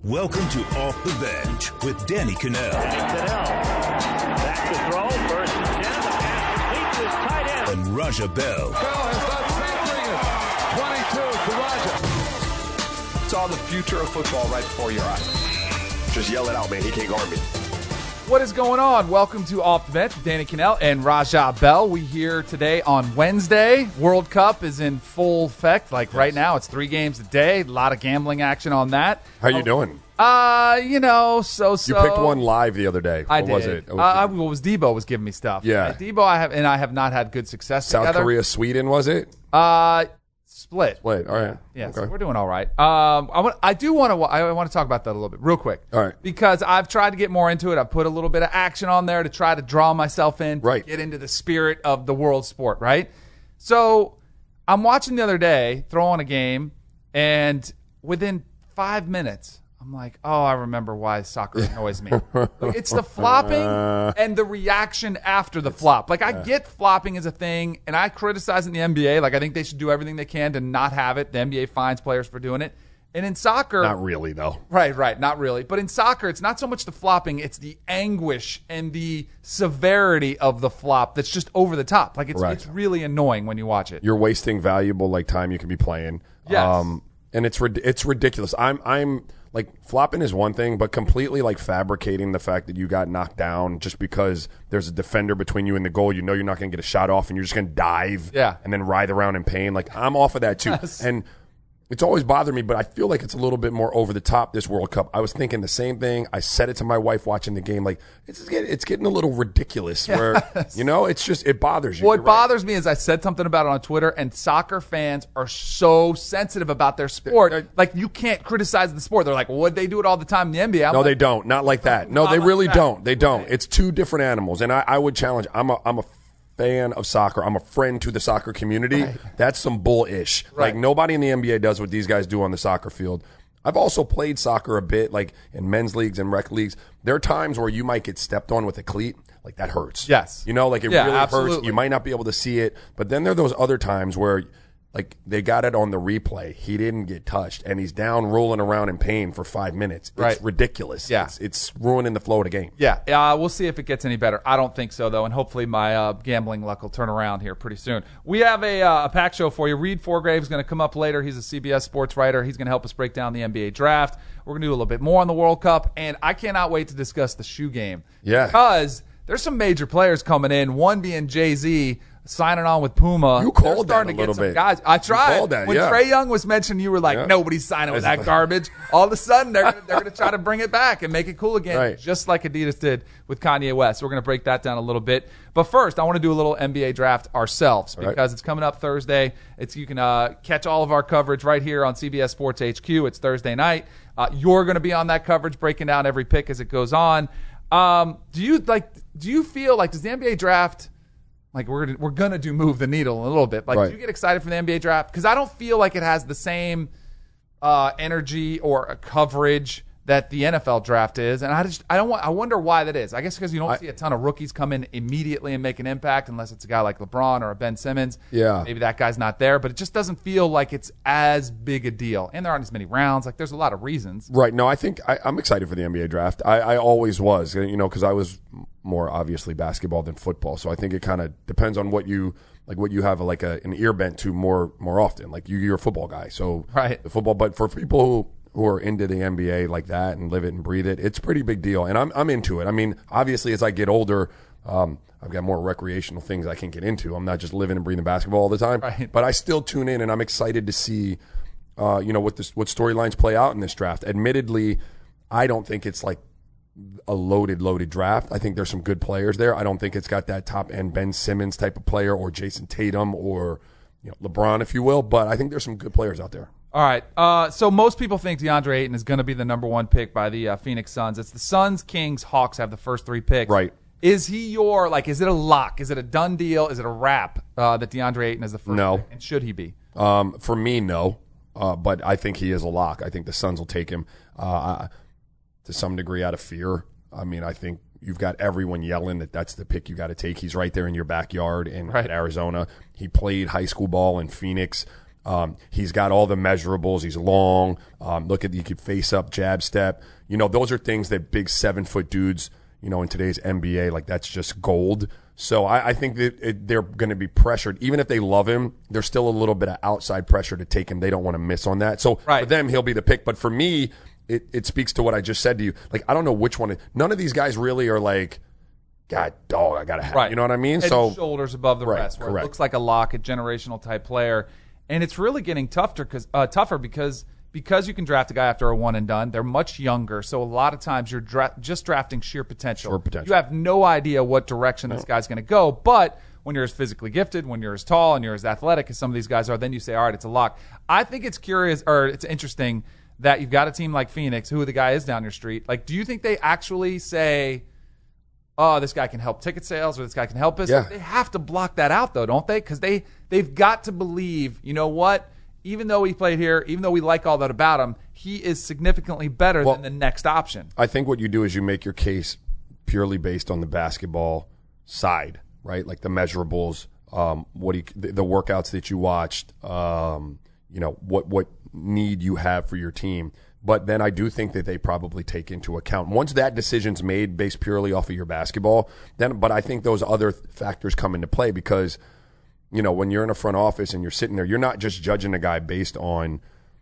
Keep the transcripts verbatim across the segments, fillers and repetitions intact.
Welcome to Off the Bench with Danny Kanell. Danny Kanell. Back to throw. First and ten. The pass complete to his tight end. And Raja Bell. Bell has done something. twenty-two to Raja. It's all the future of football right before your eyes. Just yell it out, man. He can't guard me. What is going on? Welcome to Off the Bench with Danny Kanell and Raja Bell. We here today on Wednesday. World Cup is in full effect. Like yes. Right now, it's three games a day. A lot of gambling action on that. How you oh, doing? Uh, you know, so-so. You picked one live the other day. I what did. was it? Uh, I, well, it was Debo was giving me stuff. Yeah. Uh, Debo I have, and I have not had good success South together. Korea, Sweden, was it? Uh, split. Split, all right. Yeah, okay. So we're doing all right. Um, I want, I do want to, I want to talk about that a little bit, real quick. All right. Because I've tried to get more into it. I've put a little bit of action on there to try to draw myself in, to right. get into the spirit of the world sport, right? So I'm watching the other day, throw on a game, and within five minutes, I'm like, oh, I remember why soccer annoys me. It's the flopping and the reaction after the flop. Like, I get flopping as a thing, and I criticize in the N B A. Like, I think they should do everything they can to not have it. The N B A fines players for doing it. And in soccer... Not really, though. Right, right, not really. But in soccer, it's not so much the flopping, it's the anguish and the severity of the flop that's just over the top. Like, it's right. it's really annoying when you watch it. You're wasting valuable, like, time you could be playing. Yes. Um, and it's it's ridiculous. I'm I'm... Like, flopping is one thing, but completely, like, fabricating the fact that you got knocked down just because there's a defender between you and the goal. You know you're not going to get a shot off, and you're just going to dive yeah. and then writhe around in pain. Like, I'm off of that, too. Yes. And it's always bothered me, but I feel like it's a little bit more over the top this World Cup. I was thinking the same thing. I said it to my wife watching the game. Like, it's getting, it's getting a little ridiculous where, yes. you know, it's just, it bothers you. What You're bothers right. me is I said something about it on Twitter, and soccer fans are so sensitive about their sport. They're, like, you can't criticize the sport. They're like, well, would they do it all the time in the N B A? I'm no, like, they don't. Not like that. No, they like really that. don't. They don't. Right. It's two different animals. And I, I would challenge, I'm a, I'm a fan of soccer. I'm a friend to the soccer community. Right. That's some bullish. Right. Like, nobody in the N B A does what these guys do on the soccer field. I've also played soccer a bit, like in men's leagues and rec leagues. There are times where you might get stepped on with a cleat. Like, that hurts. Yes. You know, like, it yeah, really absolutely. hurts. You might not be able to see it. But then there are those other times where, like, they got it on the replay. He didn't get touched, and he's down rolling around in pain for five minutes. It's right. ridiculous. Yeah. It's, it's ruining the flow of the game. Yeah, uh, we'll see if it gets any better. I don't think so, though, and hopefully my uh, gambling luck will turn around here pretty soon. We have a, uh, a pack show for you. Reed Forgrave is going to come up later. He's a C B S sports writer. He's going to help us break down the N B A draft. We're going to do a little bit more on the World Cup, and I cannot wait to discuss the shoe game. Yeah. Because there's some major players coming in, one being Jay-Z, signing on with Puma. You called They're starting that a to get little some bit. Guys, I tried. You called that, when yeah. Trae Young was mentioned, you were like, Yeah. nobody's signing with that garbage. All of a sudden, they're gonna, they're going to try to bring it back and make it cool again, Right. just like Adidas did with Kanye West. We're going to break that down a little bit. But first, I want to do a little N B A draft ourselves because right. it's coming up Thursday. It's You can uh, catch all of our coverage right here on C B S Sports H Q. It's Thursday night. Uh, you're going to be on that coverage, breaking down every pick as it goes on. Um, do you like? Do you feel like, does the N B A draft... Like, we're gonna, we're gonna do move the needle a little bit. Like, right. do you get excited for the N B A draft? Because I don't feel like it has the same uh, energy or a coverage that the N F L draft is, and I just I don't want I wonder why that is. I guess because you don't I, see a ton of rookies come in immediately and make an impact, unless it's a guy like LeBron or a Ben Simmons. Yeah, maybe that guy's not there, but it just doesn't feel like it's as big a deal. And there aren't as many rounds. Like, there's a lot of reasons. Right. No, I think I, I'm excited for the N B A draft. I, I always was, you know, because I was more obviously basketball than football. So I think it kind of depends on what you like, what you have like a, an ear bent to more more often. Like, you, you're a football guy, so right. the football. But for people who who are into the N B A like that and live it and breathe it, it's a pretty big deal. And I'm I'm into it. I mean, obviously, as I get older, um, I've got more recreational things I can get into. I'm not just living and breathing basketball all the time. Right. But I still tune in, and I'm excited to see, uh, you know, what this what storylines play out in this draft. Admittedly, I don't think it's like a loaded, loaded draft. I think there's some good players there. I don't think it's got that top end Ben Simmons type of player or Jason Tatum or, you know, LeBron, if you will. But I think there's some good players out there. All right. Uh, so most people think DeAndre Ayton is going to be the number one pick by the uh, Phoenix Suns. It's the Suns, Kings, Hawks have the first three picks. Right. Is he your, like, is it a lock? Is it a done deal? Is it a wrap uh, that DeAndre Ayton is the first No. pick? And should he be? Um, for me, no. Uh, but I think he is a lock. I think the Suns will take him uh, to some degree out of fear. I mean, I think you've got everyone yelling that that's the pick you got to take. He's right there in your backyard in right. Arizona. He played high school ball in Phoenix. Um, he's got all the measurables. He's long. Um, look at, you could face up, jab step. You know, those are things that big seven foot dudes, you know, in today's N B A, like that's just gold. So I, I think that it, they're going to be pressured. Even if they love him, there's still a little bit of outside pressure to take him. They don't want to miss on that. So right. for them, he'll be the pick. But for me, it, it speaks to what I just said to you. Like, I don't know which one. None of these guys really are like, God, dog, I got to have. Right. You know what I mean? Head so and shoulders above the right, rest, where correct. it looks like a lock, a generational type player. And it's really getting tougher because uh, tougher because because you can draft a guy after a one and done. They're much younger, so a lot of times you're dra- just drafting sheer potential. Sheer potential. You have no idea what direction this guy's going to go. But when you're as physically gifted, when you're as tall, and you're as athletic as some of these guys are, then you say, all right, it's a lock. I think it's curious or it's interesting that you've got a team like Phoenix, who the guy is down your street. Like, do you think they actually say, oh, this guy can help ticket sales or this guy can help us? Yeah. They have to block that out, though, don't they? Because they, they've got to believe, you know what? Even though he played here, even though we like all that about him, he is significantly better Well, than the next option. I think what you do is you make your case purely based on the basketball side, right? Like the measurables, um, what he, the, the workouts that you watched, um, you know, what what need you have for your team. But then I do think that they probably take into account once that decision's made based purely off of your basketball. Then, but I think those other factors come into play because, you know, when you're in a front office and you're sitting there, you're not just judging a guy based on,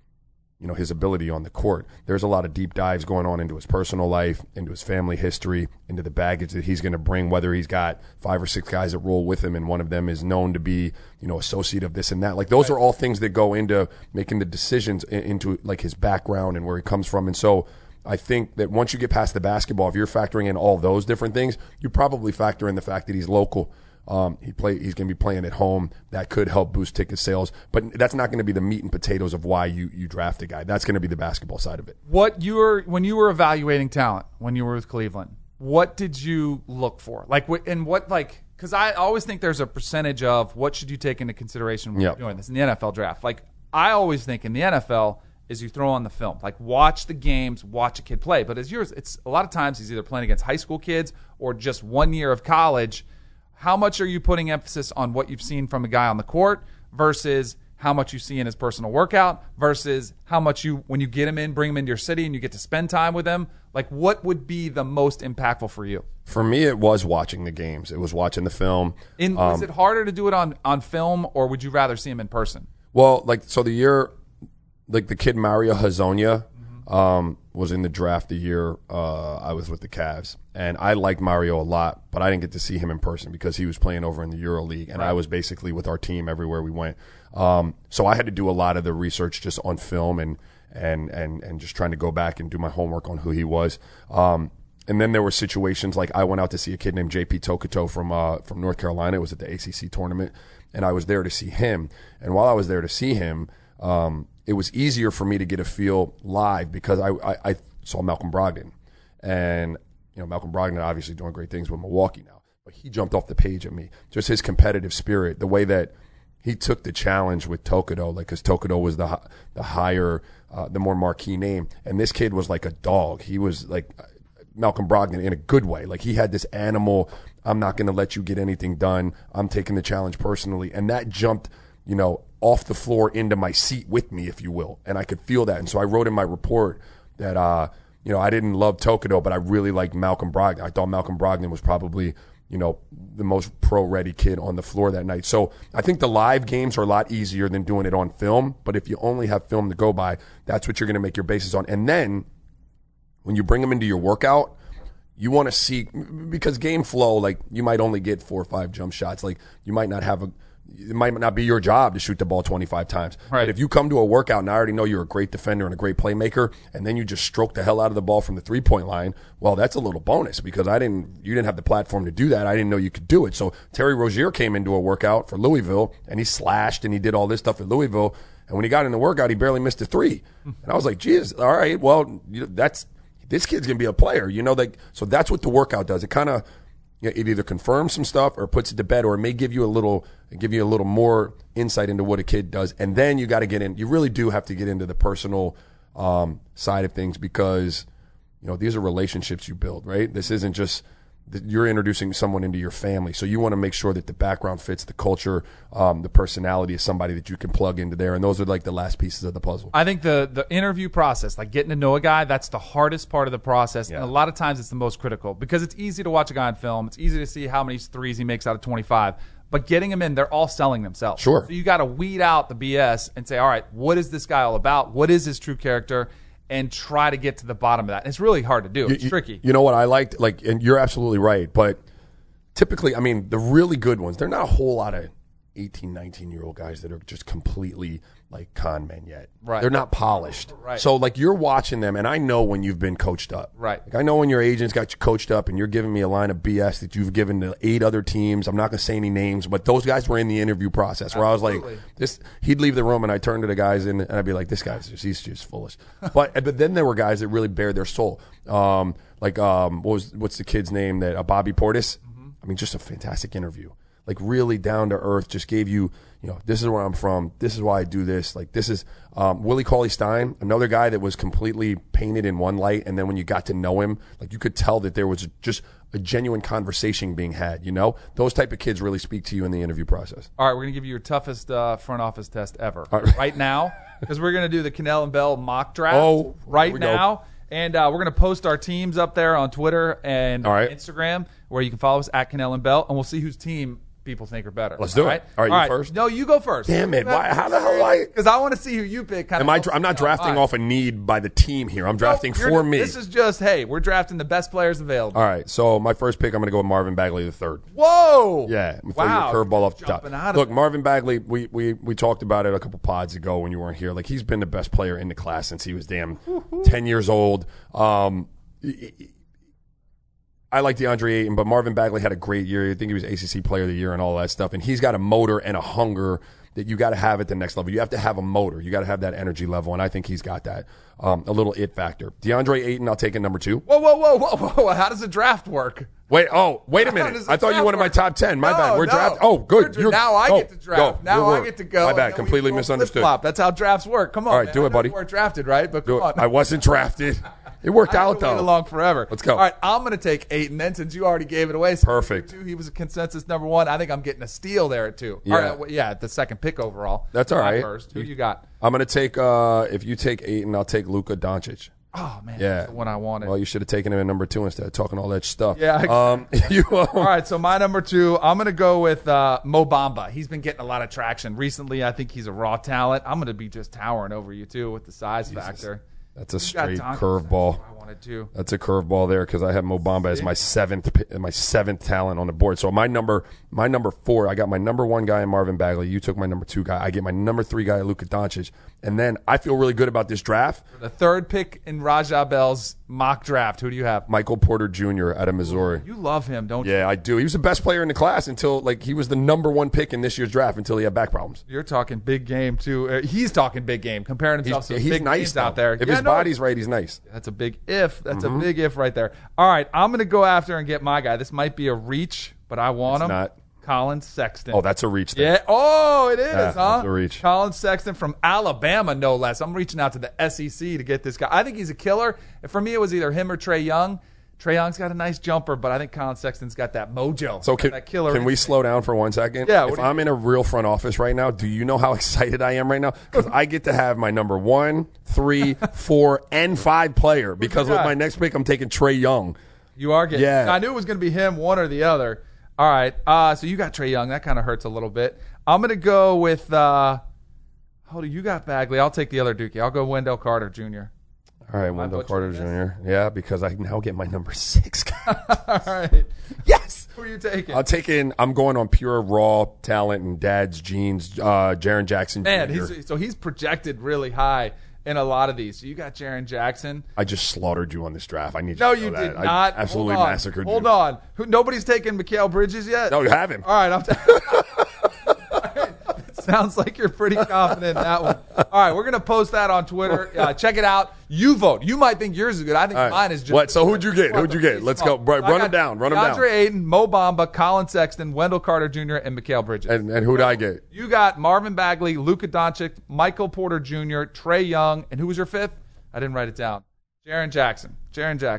you know, his ability on the court. There's a lot of deep dives going on into his personal life, into his family history, into the baggage that he's going to bring, whether he's got five or six guys that roll with him and one of them is known to be, you know, associate of this and that. Like those are all things that go into making the decisions in, into like his background and where he comes from. And so I think that once you get past the basketball, if you're factoring in all those different things, you probably factor in the fact that he's local. Um, he play. He's going to be playing at home. That could help boost ticket sales, but that's not going to be the meat and potatoes of why you, you draft a guy. That's going to be the basketball side of it. What you were when you were evaluating talent when you were with Cleveland, what did you look for? Like, and what like? Because I always think there's a percentage of what should you take into consideration when Yep. you're doing this in the N F L draft. Like, I always think in the N F L is you throw on the film, like watch the games, watch a kid play. But as yours, it's a lot of times he's either playing against high school kids or just one year of college. How much are you putting emphasis on what you've seen from a guy on the court versus how much you see in his personal workout versus how much you, when you get him in, bring him into your city and you get to spend time with him? Like, what would be the most impactful for you? For me, it was watching the games. It was watching the film. In, Um, is it harder to do it on, on film, or would you rather see him in person? Well, like, so the year, like the kid Mario Hezonja um, was in the draft the year uh, I was with the Cavs. And I liked Mario a lot, but I didn't get to see him in person because he was playing over in the EuroLeague, and Right. I was basically with our team everywhere we went. Um, so I had to do a lot of the research just on film and and and and just trying to go back and do my homework on who he was. Um, and then there were situations like I went out to see a kid named J P Tokoto from uh, from North Carolina. It was at the A C C tournament, and I was there to see him. And while I was there to see him, um, it was easier for me to get a feel live because I, I, I saw Malcolm Brogdon. And you know, Malcolm Brogdon obviously doing great things with Milwaukee now, but he jumped off the page at me. Just his competitive spirit, the way that he took the challenge with Tokoto, like because Tokoto was the the higher, uh, the more marquee name, and this kid was like a dog. He was like Malcolm Brogdon in a good way. Like he had this animal. I'm not going to let you get anything done. I'm taking the challenge personally, and that jumped, you know, off the floor into my seat with me, if you will, and I could feel that. And so I wrote in my report that. Uh, You know, I didn't love Tokoto, but I really liked Malcolm Brogdon. I thought Malcolm Brogdon was probably, you know, the most pro-ready kid on the floor that night. So I think the live games are a lot easier than doing it on film. But if you only have film to go by, that's what you're going to make your basis on. And then when you bring them into your workout, you want to see, because game flow, like you might only get four or five jump shots. Like you might not have a, it might not be your job to shoot the ball twenty-five times. Right. But if you come to a workout and I already know you're a great defender and a great playmaker, and then you just stroke the hell out of the ball from the three-point line, well, that's a little bonus because I didn't, you didn't have the platform to do that. I didn't know you could do it. So Terry Rozier came into a workout for Louisville, and he slashed and he did all this stuff at Louisville. And when he got in the workout, he barely missed a three. And I was like, geez, all right, well, you know, that's, this kid's going to be a player. You know, like, so that's what the workout does. It kind of, you know, it either confirms some stuff or puts it to bed, or it may give you a little, give you a little more insight into what a kid does. And then you got to get in. You really do have to get into the personal um, side of things because, you know, these are relationships you build, right? This isn't just th- you're introducing someone into your family. So you want to make sure that the background fits the culture, um, the personality of somebody that you can plug into there. And those are like the last pieces of the puzzle. I think the the interview process, like getting to know a guy, that's the hardest part of the process. Yeah. And a lot of times it's the most critical because it's easy to watch a guy on film. It's easy to see how many threes he makes out of twenty-five. But getting him in, they're all selling themselves. Sure. So you got to weed out the B S and say, all right, what is this guy all about? What is his true character? And try to get to the bottom of that. And it's really hard to do. It's you, tricky. You know what I liked? Like, and you're absolutely right. But typically, I mean, the really good ones, they're not a whole lot of eighteen, nineteen-year-old guys that are just completely like con men yet. Right. They're not polished. Right. So, like, you're watching them, and I know when you've been coached up. Right. Like, I know when your agent's got you coached up and you're giving me a line of B S that you've given to eight other teams. I'm not going to say any names, but those guys were in the interview process where Absolutely. I was like, this. He'd leave the room, and I'd turn to the guys, and, and I'd be like, this guy's just, he's just foolish. but but then there were guys that really bared their soul. Um, like, um, what was what's the kid's name? That uh, Bobby Portis? Mm-hmm. I mean, just a fantastic interview. Like, really down to earth, just gave you, you know, this is where I'm from. This is why I do this. Like, this is um, Willie Cauley-Stein, another guy that was completely painted in one light. And then when you got to know him, like, you could tell that there was just a genuine conversation being had, you know? Those type of kids really speak to you in the interview process. All right, we're going to give you your toughest uh, front office test ever right. right now because we're going to do the Cannell and Bell mock draft Oh, right here we go. now. And uh, we're going to post our teams up there on Twitter and All right. Instagram where you can follow us at Cannell and Bell, and we'll see whose team people think are better. Let's do it. All right, you first? No, you go first. Damn it. Why, how the hell I... Because I want to see who you pick. Kind Am of I, dra- I'm not drafting off a need by the team here. I'm drafting Nope, for me. This is just, hey, we're drafting the best players available. All right, so my first pick, I'm going to go with Marvin Bagley the third. Whoa! Yeah, I'm throw wow. you a curveball off the top. Jumping out of Look, it. Marvin Bagley, we, we we talked about it a couple pods ago when you weren't here. Like, he's been the best player in the class since he was damn ten years old. Um, I like DeAndre Ayton, but Marvin Bagley had a great year. I think he was A C C Player of the Year and all that stuff. And he's got a motor and a hunger that you got to have at the next level. You have to have a motor. You got to have that energy level, and I think he's got that. Um, a little it factor. DeAndre Ayton, I'll take at number two. Whoa, whoa, whoa, whoa, whoa. How does the draft work? Wait, oh, wait a How minute. does the I thought you draft wanted my work? top ten. My No, bad. We're no. draft. Oh, good. You're- now I go, get to draft. Go. Now Your I word. get to go. My and bad. then we Completely go misunderstood. flip-flop. That's how drafts work. Come on, All right, man. do it, I know buddy. You weren't drafted, right? But Do come it. on. I wasn't drafted. It worked I had out, to wait though. along forever. Let's go. All right, I'm going to take Ayton then since you already gave it away. So Perfect. Two, he was a consensus number one. I think I'm getting a steal there at two. Yeah. All right, well, yeah, the second pick overall. That's all Not right. First. Who you got? I'm going to take, uh, if you take Ayton, I'll take Luka Doncic. Oh, man. Yeah. That's the one I wanted. Well, you should have taken him at number two instead of talking all that stuff. Yeah, I- Um, you, um, All right, so my number two, I'm going to go with uh, Mo Bamba. He's been getting a lot of traction recently. I think he's a raw talent. I'm going to be just towering over you, too, with the size factor. That's a You got straight Doncic. curveball. That's what I wanted to. That's a curveball there because I have Mo Bamba as my seventh pi- my seventh talent on the board. So my number my number four, I got my number one guy in Marvin Bagley. You took my number two guy. I get my number three guy, Luka Doncic. And then I feel really good about this draft. The third pick in Raja Bell's mock draft. Who do you have? Michael Porter Junior out of Missouri. You love him, don't you? Yeah, I do. He was the best player in the class until, like, he was the number one pick in this year's draft until he had back problems. You're talking big game, too. Uh, he's talking big game, comparing himself He's, to yeah, he's big nice names though. out there. If Yeah, his no, body's right, he's nice. That's a big if. That's Mm-hmm. a big if right there. All right, I'm going to go after and get my guy. This might be a reach, but I want It's him. not. Colin Sexton. Oh, that's a reach there. Yeah. Oh, it is, Yeah, huh? that's a reach. Colin Sexton from Alabama, no less. I'm reaching out to the S E C to get this guy. I think he's a killer. And for me, it was either him or Trey Young. Trey Young's got a nice jumper, but I think Colin Sexton's got that mojo. So can, that killer. can we instinct. slow down for one second? Yeah, what If do you I'm in a real front office right now, do you know how excited I am right now? Because I get to have my number one, three, four, and five player. Because with got? my next pick, I'm taking Trey Young. You are getting. Yeah. I knew it was going to be him, one or the other. All right. Uh, so you got Trey Young. That kind of hurts a little bit. I'm going to go with. Uh, hold on, you got Bagley. I'll take the other Dookie. I'll go Wendell Carter Junior All right, Wendell butchered Carter this? Junior Yeah, because I now get my number six guy. All right. Yes. Who are you taking? I'll take in. I'm going on pure raw talent and dad's genes. Uh, Jaren Jackson. Man, Junior he's, so he's projected really high in a lot of these. So you got Jaren Jackson. I just slaughtered you on this draft. I need you No, to know you that. did I not. absolutely Hold on. massacred Hold you. on. Who, nobody's taken Mikal Bridges yet? No, you have him. All right. I'm t- Sounds like you're pretty confident in that one. All right, we're going to post that on Twitter. Uh, check it out. You vote. You might think yours is good. I think All right. mine is just What? So who'd you get? Who'd you get? Let's go. Bro, I run got them down. Run them down. DeAndre Ayton, Mo Bamba, Colin Sexton, Wendell Carter Junior, and Mikal Bridges. And, and who'd I get? You got Marvin Bagley, Luka Doncic, Michael Porter Junior, Trey Young, and who was your fifth? I didn't write it down. Jaren Jackson. Jaren Jackson.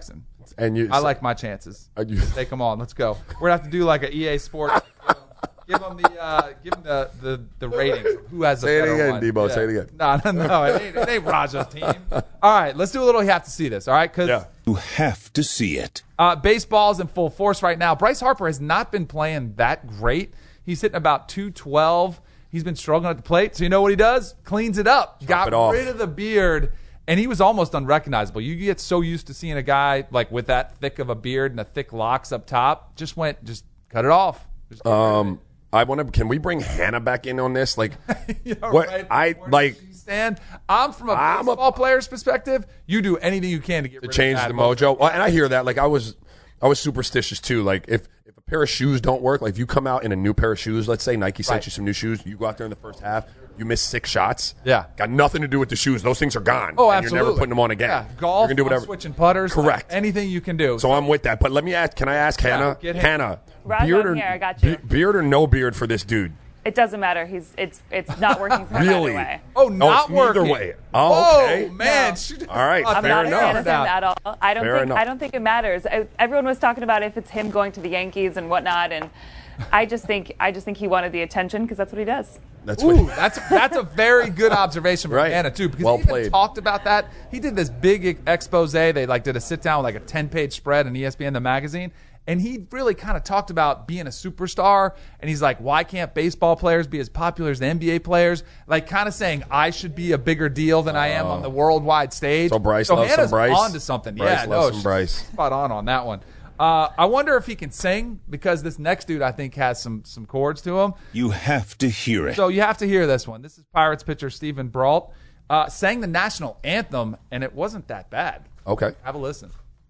And you, I like my chances. Uh, you, Take them on. Let's go. We're gonna have to do like an E A Sports. Give them the uh, give them the, the, the rating. Who has the say it better again, one? Debo. Yeah. Say it again. No, no, no. It ain't, it ain't Raja's team. All right, let's do a little. You have to see this. All right, because Yeah. You have to see it. uh, baseball's in full force right now. Bryce Harper has not been playing that great. He's hitting about two twelve. He's been struggling at the plate. So you know what he does? Cleans it up. Chop Got it off. rid of the beard. And he was almost unrecognizable. You get so used to seeing a guy like with that thick of a beard and the thick locks up top. Just went, just cut it off. Just get rid of Um, I want to. Can we bring Hannah back in on this? Like, it. You know, what right I before like she stand. I'm from a I'm a- baseball player's perspective. You do anything you can to get to rid change of the that mojo. Well, and I hear that. Like, I was, I was superstitious too. Like, if if a pair of shoes don't work, like if you come out in a new pair of shoes, let's say Nike sent Right. you some new shoes, you go out there in the first half, you miss six shots. Yeah. got nothing to do with the shoes. Those things are gone. Oh, and absolutely. You're never putting them on again. Yeah, golf, You're gonna do whatever. switching putters, Correct. like, anything you can do. So I'm with that. But let me ask. Can I ask Hannah? get Hannah. Hannah, Raj, beard I'm or here. I got you. be- beard or no beard for this dude? It doesn't matter. He's it's it's not working for him Really? either way. oh, not it's neither working. way. Oh, okay. man. No. She- All right, Oh, I'm fair not a enough. fan of him Down. at all. I don't Fair think enough. I don't think it matters. I, everyone was talking about if it's him going to the Yankees and whatnot, and I just think I just think he wanted the attention because that's what he does. That's Ooh, what. that's that's a very good observation from Right. Anna too, because Well he even played. talked about that. He did this big expose. They like did a sit down with like a ten page spread in E S P N the magazine, and he really kind of talked about being a superstar. And he's like, why can't baseball players be as popular as the N B A players? Like kind of saying I should be a bigger deal than I am on the worldwide stage. So Bryce loves some Hannah's Bryce. on to something. Bryce yeah, loves no, some she's Bryce. spot on on that one. Uh, I wonder if he can sing because this next dude I think has some some chords to him. You have to hear it. So you have to hear this one. This is Pirates pitcher Stephen Brault. Uh, sang the national anthem, and it wasn't that bad. Okay. Have a listen.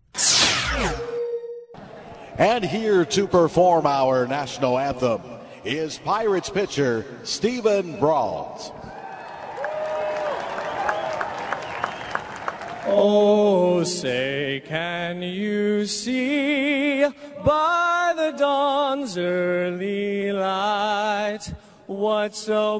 And here to perform our national anthem is Pirates pitcher Stephen Brault. Oh, say, can you see by the dawn's early light what so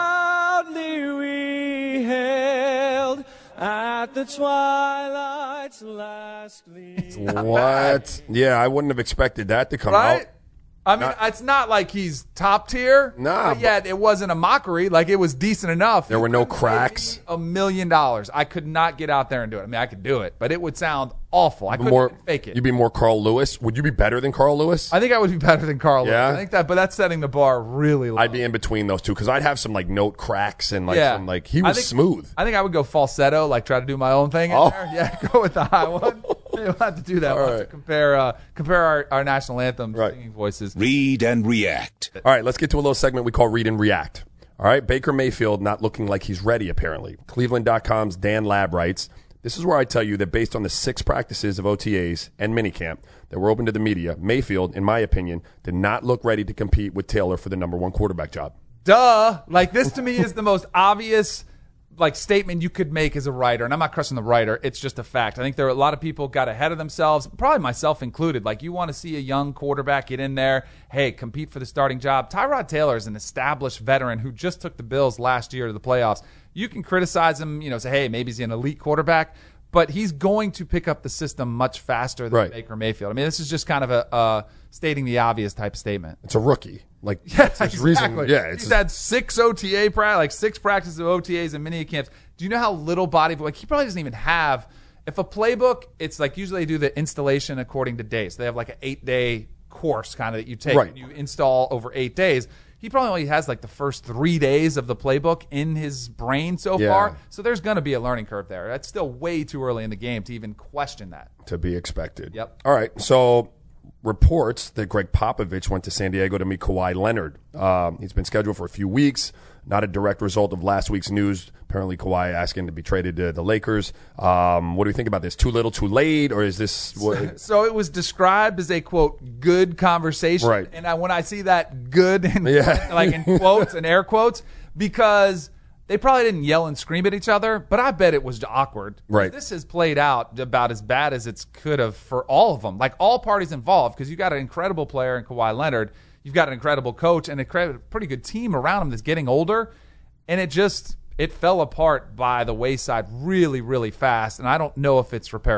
proudly we hailed at the twilight's last gleam? What? Yeah, I wouldn't have expected that to come Right? out. I mean, Not- it's not like he's top tier. Nah, but yet it wasn't a mockery. Like, it was decent enough. There You were no couldn't pay cracks. me A million dollars. I could not get out there and do it. I mean, I could do it, but it would sound awful. I couldn't More, even fake it. You'd be more Carl Lewis. Would you be better than Carl Lewis? I think I would be better than Carl Lewis. Yeah? I think that, but that's setting the bar really low. I'd be in between those two because I'd have some like note cracks and like yeah. some like he I was think- smooth. I think I would go falsetto, like try to do my own thing in Oh. there. Yeah, go with the high one. We'll have to do that. All We'll have right. to compare uh, compare our, our national anthem Right. singing voices. Read and react. All right, let's get to a little segment we call Read and React. All right, Baker Mayfield not looking like he's ready, apparently. Cleveland dot com's Dan Lab writes, this is where I tell you that based on the six practices of O T As and minicamp that were open to the media, Mayfield, in my opinion, did not look ready to compete with Taylor for the number one quarterback job. Duh. Like, this to me is the most obvious like statement you could make as a writer, and I'm not crushing the writer. It's just a fact. I think there are a lot of people got ahead of themselves, probably myself included. Like, you want to see a young quarterback get in there, hey, compete for the starting job. Tyrod Taylor is an established veteran who just took the Bills last year to the playoffs. You can criticize him, you know, say, hey, maybe he's an elite quarterback, but he's going to pick up the system much faster than Right. Baker Mayfield. I mean, this is just kind of a uh, stating the obvious type of statement. It's a rookie. Like, Yeah, that's his exactly. reason. Yeah, it's He's his- had six O T A pra- like six practices of O T As and mini camps. Do you know how little body like he probably doesn't even have? If a playbook, it's like usually they do the installation according to days. So they have like an eight day course kind of that you take Right. and you install over eight days. He probably only has like the first three days of the playbook in his brain so Yeah. far. So there's going to be a learning curve there. That's still way too early in the game to even question that. to be expected. Yep. All right. So reports that Greg Popovich went to San Diego to meet Kawhi Leonard. Um, he's been scheduled for a few weeks. Not a direct result of last week's news. Apparently, Kawhi asking to be traded to the Lakers. Um, what do we think about this? Too little, too late, or is this? What, So it was described as a, quote, good conversation. Right. And I, when I see that good, in, Yeah. like in quotes and air quotes, because they probably didn't yell and scream at each other, but I bet it was awkward. Right. This has played out about as bad as it could have for all of them, like all parties involved, because you got an incredible player in Kawhi Leonard. You've got an incredible coach and a cre- pretty good team around him that's getting older. And it just, it fell apart by the wayside really, really fast. And I don't know if it's repairable.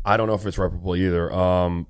I don't know if it's reparable either. Um,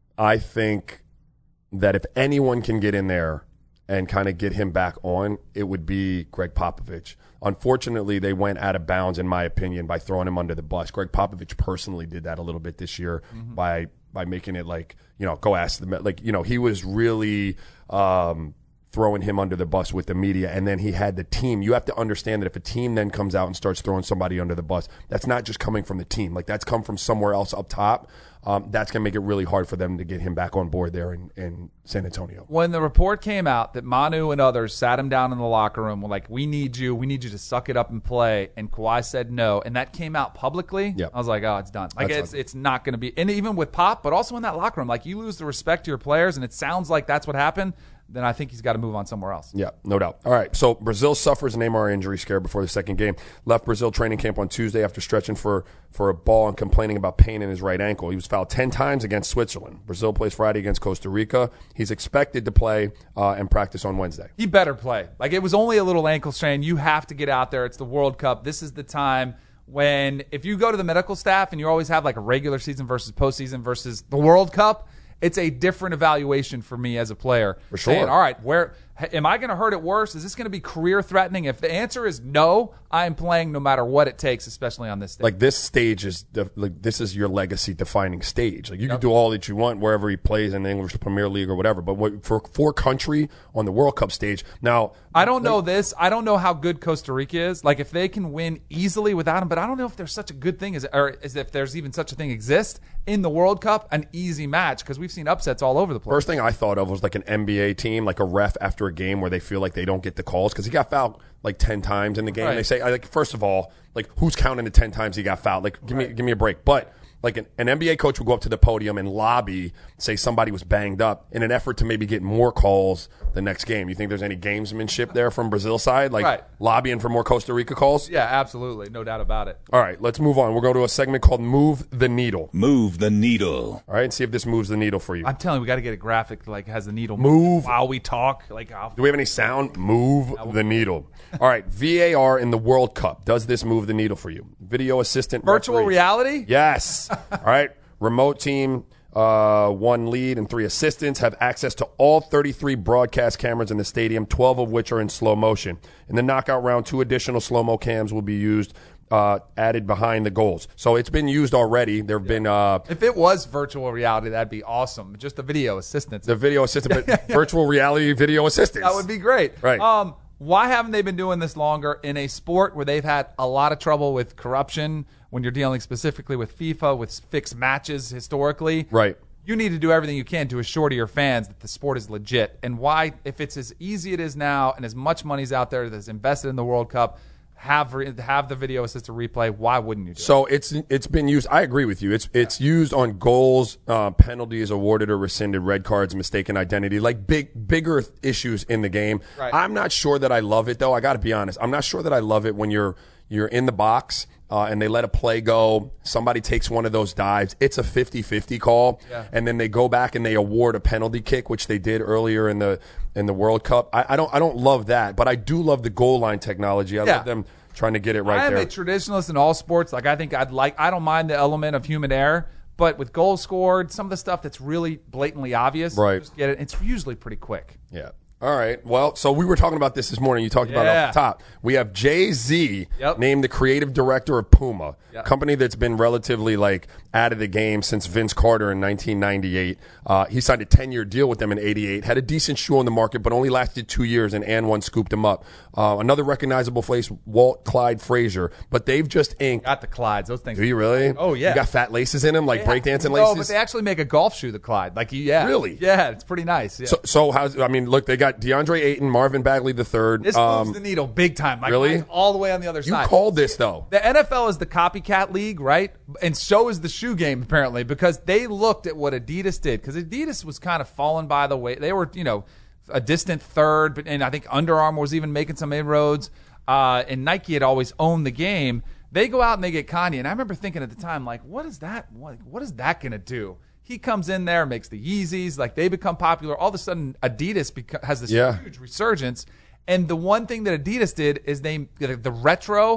I think that if anyone can get in there and kind of get him back on, it would be Greg Popovich. Unfortunately, they went out of bounds, in my opinion, by throwing him under the bus. Greg Popovich personally did that a little bit this year mm-hmm. by by making it like, you know, go ask the like, you know, he was really um, throwing him under the bus with the media, and then he had the team. You have to understand that if a team then comes out and starts throwing somebody under the bus, that's not just coming from the team. Like, that's come from somewhere else up top. Um, that's going to make it really hard for them to get him back on board there in, in San Antonio. When the report came out that Manu and others sat him down in the locker room, were like, we need you. We need you to suck it up and play. And Kawhi said no. And that came out publicly. Yep. I was like, oh, it's done. Like, That's it's done. it's not going to be. And even with Pop, but also in that locker room, like, you lose the respect to your players, and it sounds like that's what happened, then I think he's got to move on somewhere else. Yeah, no doubt. All right, so Brazil suffers an Neymar injury scare before the second game. Left Brazil training camp on Tuesday after stretching for, for a ball and complaining about pain in his right ankle. He was fouled ten times against Switzerland. Brazil plays Friday against Costa Rica. He's expected to play uh, and practice on Wednesday. He better play. Like, it was only a little ankle strain. You have to get out there. It's the World Cup. This is the time when, if you go to the medical staff and you always have like a regular season versus postseason versus the World Cup, it's a different evaluation for me as a player. For sure. Saying, all right, where am I going to hurt it worse? Is this going to be career threatening? If the answer is no, I am playing no matter what it takes, especially on this stage. Like, this stage is the, like this is your legacy defining stage. Like, you Yep. can do all that you want wherever he plays in the English Premier League or whatever, but what, for for country on the World Cup stage now. I don't know this. I don't know how good Costa Rica is. Like, if they can win easily without him, but I don't know if there's such a good thing as, or as if there's even such a thing exists in the World Cup, an easy match, because we've seen upsets all over the place. First thing I thought of was like an N B A team, like a ref after a game where they feel like they don't get the calls because he got fouled like ten times in the game. Right. They say, like, first of all, like, who's counting the ten times he got fouled? Like, give Right. me give me a break. But like an, an N B A coach would go up to the podium and lobby, say somebody was banged up in an effort to maybe get more calls the next game. You think there's any gamesmanship there from Brazil side, like Right. lobbying for more Costa Rica calls? Yeah, absolutely. No doubt about it. All right, let's move on. We'll go to a segment called Move the Needle. Move the needle. All right, and see if this moves the needle for you. I'm telling you, we got to get a graphic that, like, has the needle Move. while we talk. Like, I'll, Do we have any sound? Move the needle. All right, V A R in the World Cup. Does this move the needle for you? Video assistant virtual referee. reality? Yes. All right. Remote team, uh, one lead and three assistants have access to all thirty-three broadcast cameras in the stadium, twelve of which are in slow motion. In the knockout round, two additional slow-mo cams will be used, uh, added behind the goals. So it's been used already. There have been uh, If it was virtual reality, that'd be awesome. Just the video assistance. the video assistant, but virtual reality video assistants. That would be great. Right. Um, why haven't they been doing this longer in a sport where they've had a lot of trouble with corruption when you're dealing specifically with FIFA, with fixed matches historically? Right. You need to do everything you can to assure to your fans that the sport is legit. And why, if it's as easy it is now and as much money's out there that's invested in the World Cup, have have the video assistant replay, why wouldn't you do So it's it's been used. I agree with you. It's it's used on goals, uh, penalties awarded or rescinded, red cards, mistaken identity, like big bigger issues in the game. Right. I'm not sure that I love it though. I got to be honest. I'm not sure that I love it when you're you're in the box uh, and they let a play go. Somebody takes one of those dives. It's a fifty-fifty call, Yeah. and then they go back and they award a penalty kick, which they did earlier in the in the World Cup. I, I don't I don't love that, but I do love the goal line technology. I Yeah. love them trying to get it right I am there. a traditionalist in all sports. Like, I think I'd like, I don't mind the element of human error, but with goals scored, some of the stuff that's really blatantly obvious, Right. just get it. It's usually pretty quick. Yeah. All right. Well, so we were talking about this this morning. You talked about it Yeah. off the top. We have Jay-Z Yep. named the creative director of Puma, Yep. company that's been relatively like out of the game since Vince Carter in nineteen ninety-eight. Uh, he signed a ten-year deal with them in eighty-eight, had a decent shoe on the market, but only lasted two years, and And One scooped him up. Uh, another recognizable face, Walt Clyde Frazier, but they've just inked. Got the Clydes. Those things. Do you really? Oh, yeah. You got fat laces in them, like breakdancing No, laces? but they actually make a golf shoe, the Clyde. Like, yeah. Really? Yeah, it's pretty nice. Yeah. So, so how's, I mean, look, they got DeAndre Ayton, Marvin Bagley the third. this Um, moves the needle big time. Like, really? mine's all the way on the other you side. called this, though. The N F L is the copycat league, right? And so is the shoe game, apparently, because they looked at what Adidas did. Because Adidas was kind of falling by the way. They were, you know, a distant third, but and I think Under Armour was even making some inroads. Uh, and Nike had always owned the game. They go out and they get Kanye. And I remember thinking at the time, like, what is that? What, what is that going to do? He comes in there, makes the Yeezys. Like, they become popular. All of a sudden, Adidas beca- has this Yeah. huge resurgence. And the one thing that Adidas did is they the, the retro,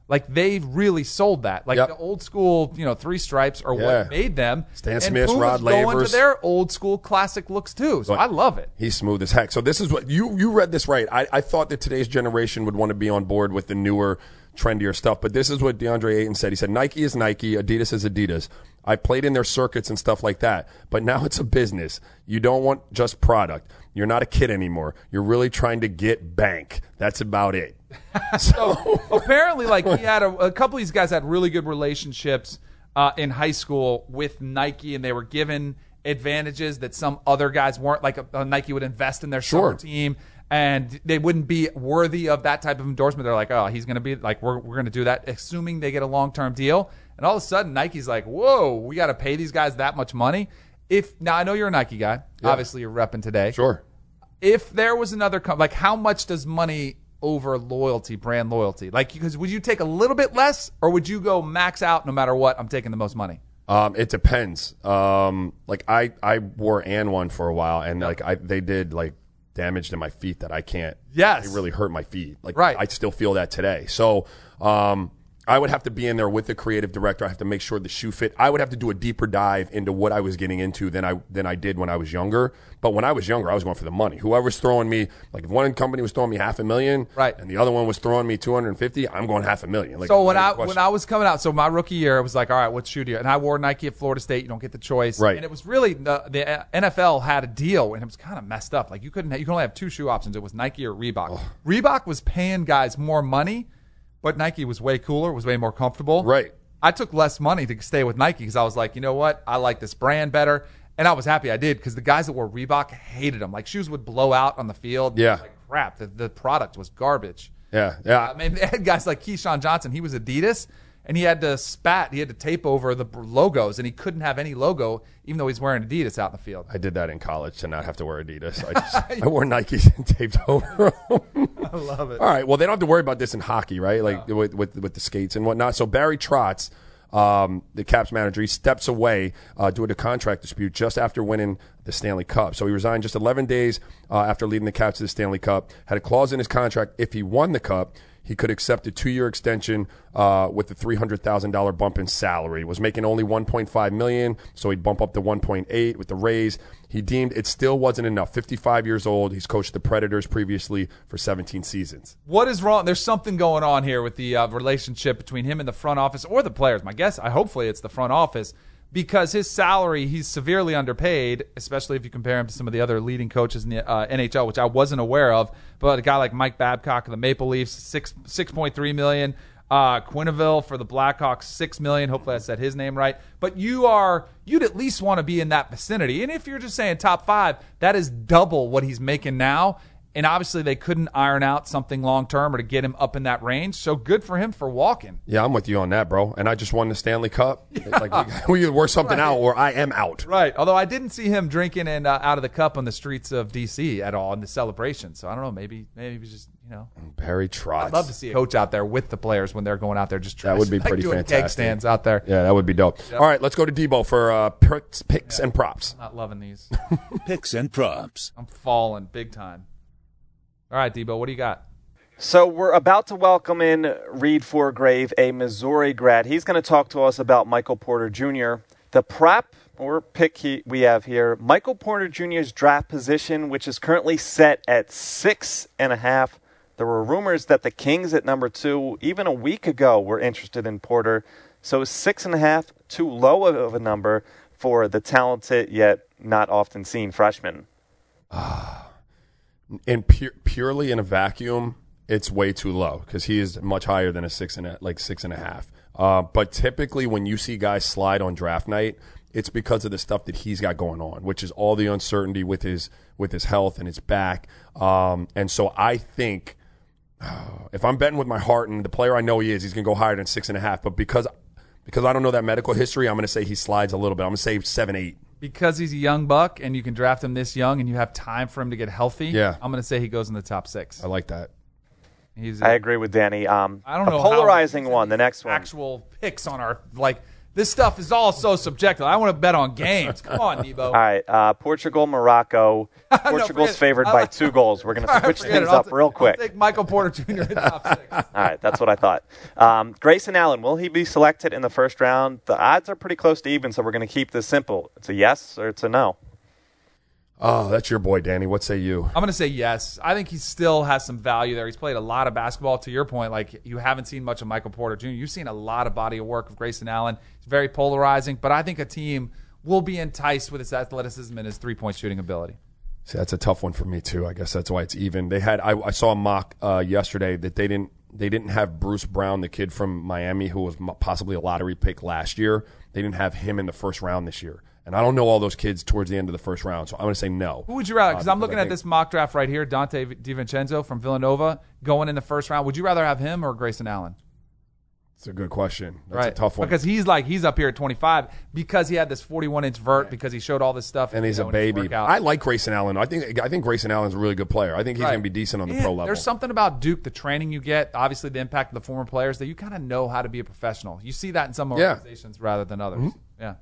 Like, they really sold that. Like, Yep. the old school, you know, three stripes are Yeah. what made them. Stan and Smiths, Puma's Rod going Lavers. to their old school classic looks, too. So I love it. He's smooth as heck. So this is what you you read this right. I, I thought that today's generation would want to be on board with the newer, trendier stuff. But this is what DeAndre Ayton said. He said, Nike is Nike, Adidas is Adidas. I played in their circuits and stuff like that. But now it's a business. You don't want just product. You're not a kid anymore. You're really trying to get bank. That's about it. So apparently, like, he had a, a couple of these guys had really good relationships uh, in high school with Nike, and they were given advantages that some other guys weren't. Like, a, a Nike would invest in their Sure. summer team, and they wouldn't be worthy of that type of endorsement. They're like, oh, he's going to be like, we're we're going to do that, assuming they get a long term deal. And all of a sudden, Nike's like, whoa, we got to pay these guys that much money. If now I know you're a Nike guy, Yeah. obviously you're repping today. Sure. If there was another company, like, how much does money over loyalty, brand loyalty? Like, because would you take a little bit less, or would you go max out no matter what? I'm taking the most money. Um, it depends. Um, like I, I wore and one for a while, and like I, they did like damage to my feet that I can't. Yes. They really hurt my feet. Like Right. I still feel that today. So, um, I would have to be in there with the creative director. I have to make sure the shoe fit. I would have to do a deeper dive into what I was getting into than I than I did when I was younger. But when I was younger, I was going for the money. Whoever's throwing me, like if one company was throwing me half a million, Right. and the other one was throwing me two hundred and fifty, I'm going half a million. Like, So when no I question. when I was coming out, so my rookie year, I was like, all right, what shoe do you? And I wore Nike at Florida State. You don't get the choice, Right. And it was really the the N F L had a deal, and it was kind of messed up. Like, you couldn't, you could only have two shoe options. It was Nike or Reebok. Reebok was paying guys more money, but Nike was way cooler, was way more comfortable. Right. I took less money to stay with Nike because I was like, you know what? I like this brand better. And I was happy I did, because the guys that wore Reebok hated them. Like, shoes would blow out on the field. Yeah. Like crap. The, the product was garbage. yeah, yeah. I mean, they had guys like Keyshawn Johnson. He was Adidas, and he had to spat. He had to tape over the logos, and he couldn't have any logo, even though he's wearing Adidas out in the field. I did that in college to not have to wear Adidas. I, just, I wore Nikes and taped over them. I love it. All right. Well, they don't have to worry about this in hockey, right? Like with, with with the skates and whatnot. So Barry Trotz, um, the Caps manager, he steps away uh, due to a contract dispute just after winning the Stanley Cup. So he resigned just eleven days uh, after leading the Caps to the Stanley Cup. Had a clause in his contract, if he won the Cup, he could accept a two-year extension uh, with a three hundred thousand dollars bump in salary. Was making only one point five million dollars, so he'd bump up to one point eight with the raise. He deemed it still wasn't enough. fifty-five years old. He's coached the Predators previously for seventeen seasons. What is wrong? There's something going on here with the uh, relationship between him and the front office or the players. My guess, I hopefully it's the front office, because his salary, he's severely underpaid, especially if you compare him to some of the other leading coaches in the uh, N H L, which I wasn't aware of. But a guy like Mike Babcock of the Maple Leafs, six six point three million dollars. Uh, Quenneville for the Blackhawks, six million dollars. Hopefully I said his name right. But you are, you'd at least want to be in that vicinity. And if you're just saying top five, that is double what he's making now. And obviously they couldn't iron out something long-term or to get him up in that range. So good for him for walking. Yeah, I'm with you on that, bro. And I just won the Stanley Cup. Yeah. Like we, we work something Right. out, or I am out. Right. Although I didn't see him drinking and uh, out of the cup on the streets of D C at all in the celebration. So I don't know. Maybe maybe he's just, you know. Barry Trotz. I'd love to see a coach out there with the players when they're going out there just That would be like pretty doing fantastic. keg stands out there. Yeah, that would be dope. Yep. All right, let's go to Debo for uh, picks, picks and props. Not loving these. Picks and props. I'm falling big time. All right, Debo, what do you got? So we're about to welcome in Reed Forgrave, a Missouri grad. He's going to talk to us about Michael Porter Junior The prop or pick he, we have here, Michael Porter Junior's draft position, which is currently set at six and a half. There were rumors that the Kings at number two, even a week ago, were interested in Porter. So six and a half, too low of a number for the talented yet not often seen freshman. In pu- purely in a vacuum, it's way too low because he is much higher than a six and a, like six and a half. Uh, but typically, when you see guys slide on draft night, it's because of the stuff that he's got going on, which is all the uncertainty with his with his health and his back. Um, and so I think uh, if I'm betting with my heart and the player I know he is, he's going to go higher than six and a half. But because because I don't know that medical history, I'm going to say he slides a little bit. I'm going to say seven, eight. Because he's a young buck and you can draft him this young and you have time for him to get healthy, Yeah. I'm going to say he goes in the top six. I like that. He's I agree with Danny. Um, I don't a know polarizing how, one, the next one. Actual picks on our, like, This stuff is all so subjective. I want to bet on games. Come on, Nebo. All right, uh, Portugal, Morocco. Portugal's no, favored by two goals. We're going to switch Forget things it. I'll up t- real quick. I'll take Michael Porter Junior in top six. All right, that's what I thought. Um, Grayson Allen, will he be selected in the first round? The odds are pretty close to even, so we're going to keep this simple. It's a yes or it's a no. Oh, that's your boy, Danny. What say you? I'm going to say yes. I think he still has some value there. He's played a lot of basketball. To your point, like you haven't seen much of Michael Porter Junior You've seen a lot of body of work of Grayson Allen. It's very polarizing, but I think a team will be enticed with his athleticism and his three-point shooting ability. See, that's a tough one for me too. I guess that's why it's even. They had. I, I saw a mock uh, yesterday that they didn't. They didn't have Bruce Brown, the kid from Miami, who was possibly a lottery pick last year. They didn't have him in the first round this year. And I don't know all those kids towards the end of the first round, so I'm going to say no. Who would you rather? Because uh, I'm looking at this mock draft right here, Dante DiVincenzo from Villanova going in the first round. Would you rather have him or Grayson Allen? It's a good question. That's right. a tough one. Because he's like he's up here at twenty-five because he had this forty-one inch vert, because he showed all this stuff. And he's you know, a baby. I like Grayson Allen. I think I think Grayson Allen's a really good player. I think he's right. going to be decent on the yeah, pro level. There's something about Duke, the training you get, obviously the impact of the former players, that you kind of know how to be a professional. You see that in some organizations yeah. rather than others. Mm-hmm. Yeah.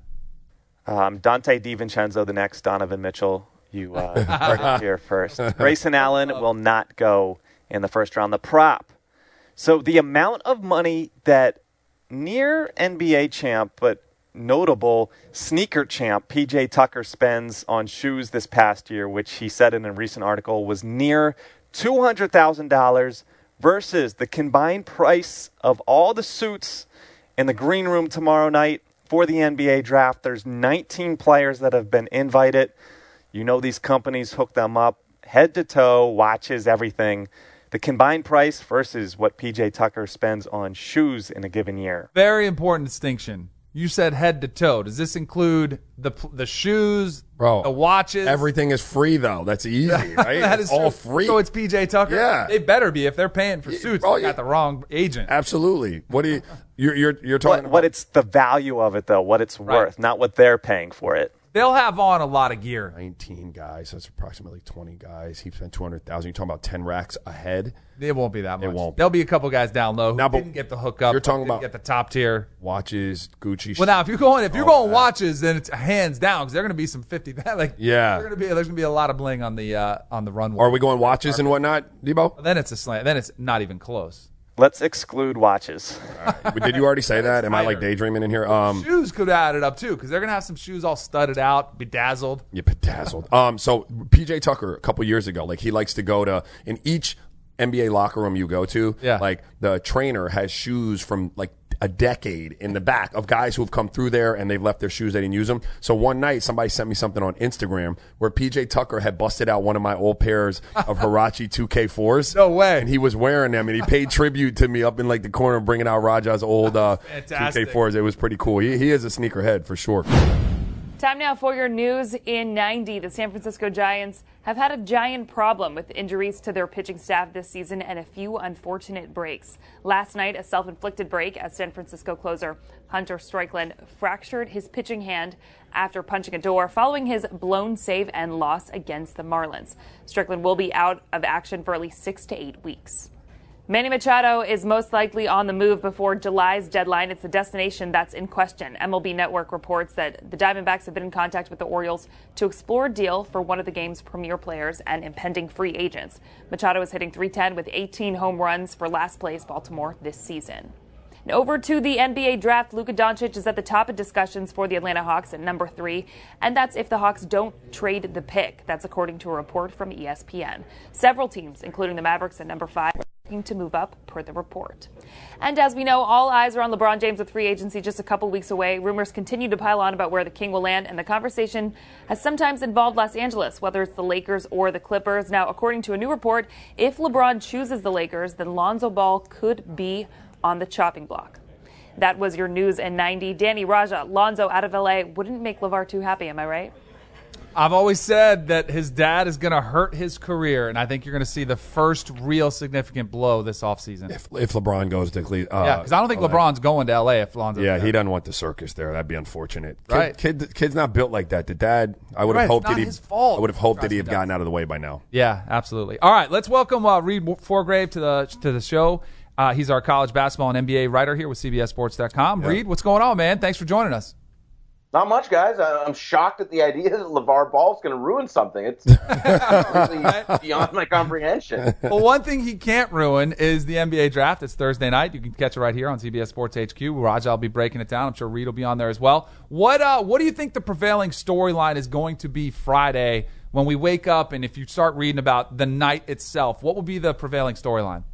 Um, Dante DiVincenzo, the next Donovan Mitchell. You uh, heard it here first. Grayson Allen will not go in the first round. The prop. So the amount of money that near N B A champ, but notable sneaker champ P J Tucker spends on shoes this past year, which he said in a recent article was near two hundred thousand dollars, versus the combined price of all the suits in the green room tomorrow night for the N B A draft. There's nineteen players that have been invited. You know these companies hook them up head to toe, watches, everything. The combined price versus what P J Tucker spends on shoes in a given year. Very important distinction. You said head to toe. Does this include the the shoes, Bro, the watches? Everything is free, though. That's easy, right? that it's is all true. free. So it's P J Tucker? Yeah. They better be. If they're paying for suits, Bro, they got the wrong agent. Absolutely. What do you, you're, you're, you're talking what, about? What it's the value of it, though, what it's Right. worth, not what they're paying for it. They'll have on a lot of gear. nineteen guys. That's approximately twenty guys. He spent two hundred thousand. You're talking about ten racks ahead. It won't be that much. It won't. There'll be a couple guys down low who Now, but didn't get the hookup. you're talking didn't about- get the top tier. Watches, Gucci. Well, now if you're going, if you're all going that. watches, then it's hands down because they're going to be some fifty. Like Yeah. they're going to be there's going to be a lot of bling on the uh, on the runway. Are we going watches and whatnot, Debo? Then it's a slant. Then it's not even close. Let's exclude watches. But Did you already say that? Am I like tighter. daydreaming in here? Um, Shoes could add it up too because they're going to have some shoes all studded out, bedazzled. You bedazzled. Um, so P J Tucker a couple years ago, like he likes to go to in each N B A locker room you go to, Yeah. like the trainer has shoes from like a decade in the back of guys who have come through there and they've left their shoes, they didn't use them. So one night somebody sent me something on Instagram where P J Tucker had busted out one of my old pairs of Huarache two K fours. No way. And he was wearing them and he paid tribute to me up in like the corner bringing out Raja's old uh, two Fantastic. K fours. It was pretty cool. He, he is a sneakerhead for sure. Time now for your news in ninety. The San Francisco Giants have had a giant problem with injuries to their pitching staff this season and a few unfortunate breaks. Last night, a self-inflicted break as San Francisco closer Hunter Strickland fractured his pitching hand after punching a door following his blown save and loss against the Marlins. Strickland will be out of action for at least six to eight weeks. Manny Machado is most likely on the move before July's deadline. It's the destination that's in question. M L B Network reports that the Diamondbacks have been in contact with the Orioles to explore a deal for one of the game's premier players and impending free agents. Machado is hitting three ten with eighteen home runs for last place Baltimore this season. And over to the N B A draft, Luka Doncic is at the top of discussions for the Atlanta Hawks at number three, and that's if the Hawks don't trade the pick. That's according to a report from E S P N. Several teams, including the Mavericks at number five, to move up per the report. And as we know, all eyes are on LeBron James with free agency just a couple weeks away. Rumors continue to pile on about where the King will land, and the conversation has sometimes involved Los Angeles, whether it's the Lakers or the Clippers. Now, according to a new report, if LeBron chooses the Lakers, then Lonzo Ball could be on the chopping block. That was your news in ninety. Danny, Raja, Lonzo out of L A wouldn't make LeVar too happy, am I right? I've always said that his dad is going to hurt his career, and I think you're going to see the first real significant blow this offseason. If if LeBron goes to Cleveland, uh, yeah, because I don't think LeBron's going to L A if Lonzo's Yeah, there. he doesn't want the circus there. That'd be unfortunate. Kid, Right. Kid, kid's not built like that. The dad, I would have Right, it's hoped not that he. his fault. I would have hoped that Trust he me, had Dad. gotten out of the way by now. Yeah, absolutely. All right, let's welcome uh, Reed Forgrave to the to the show. Uh, he's our college basketball and N B A writer here with C B S Sports dot com. Yeah. Reed, what's going on, man? Thanks for joining us. Not much, guys. I'm shocked at the idea that LeVar Ball is going to ruin something. It's really beyond my comprehension. Well, one thing he can't ruin is the N B A draft. It's Thursday night. You can catch it right here on C B S Sports H Q. Raja will be breaking it down. I'm sure Reed will be on there as well. What uh, What do you think the prevailing storyline is going to be Friday when we wake up, and if you start reading about the night itself? What will be the prevailing storyline?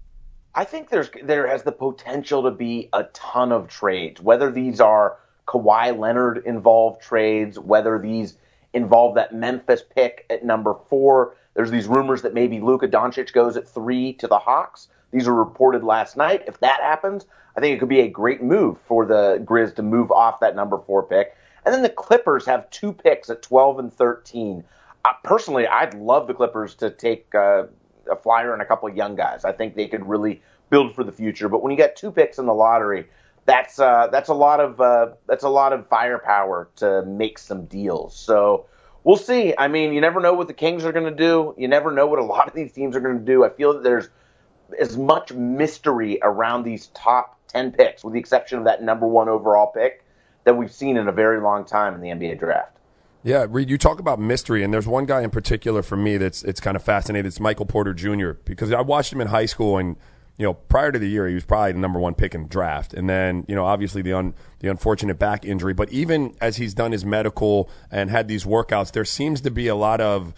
I think there's there has the potential to be a ton of trades, whether these are Kawhi Leonard involved trades, whether these involve that Memphis pick at number four. There's these rumors that maybe Luka Doncic goes at three to the Hawks. These were reported last night. If that happens, I think it could be a great move for the Grizz to move off that number four pick. And then the Clippers have two picks at twelve and thirteen. Uh, personally, I'd love the Clippers to take uh, a flyer and a couple of young guys. I think they could really build for the future. But when you get two picks in the lottery, That's uh, that's a lot of uh, that's a lot of firepower to make some deals. So we'll see. I mean, you never know what the Kings are going to do. You never know what a lot of these teams are going to do. I feel that there's as much mystery around these top ten picks, with the exception of that number one overall pick, that we've seen in a very long time in the N B A draft. Yeah, Reed, you talk about mystery, and there's one guy in particular for me that's it's kind of fascinating. It's Michael Porter Junior because I watched him in high school, and you know, prior to the year, he was probably the number one pick in the draft. And then, you know, obviously the un, the unfortunate back injury. But even as he's done his medical and had these workouts, there seems to be a lot of,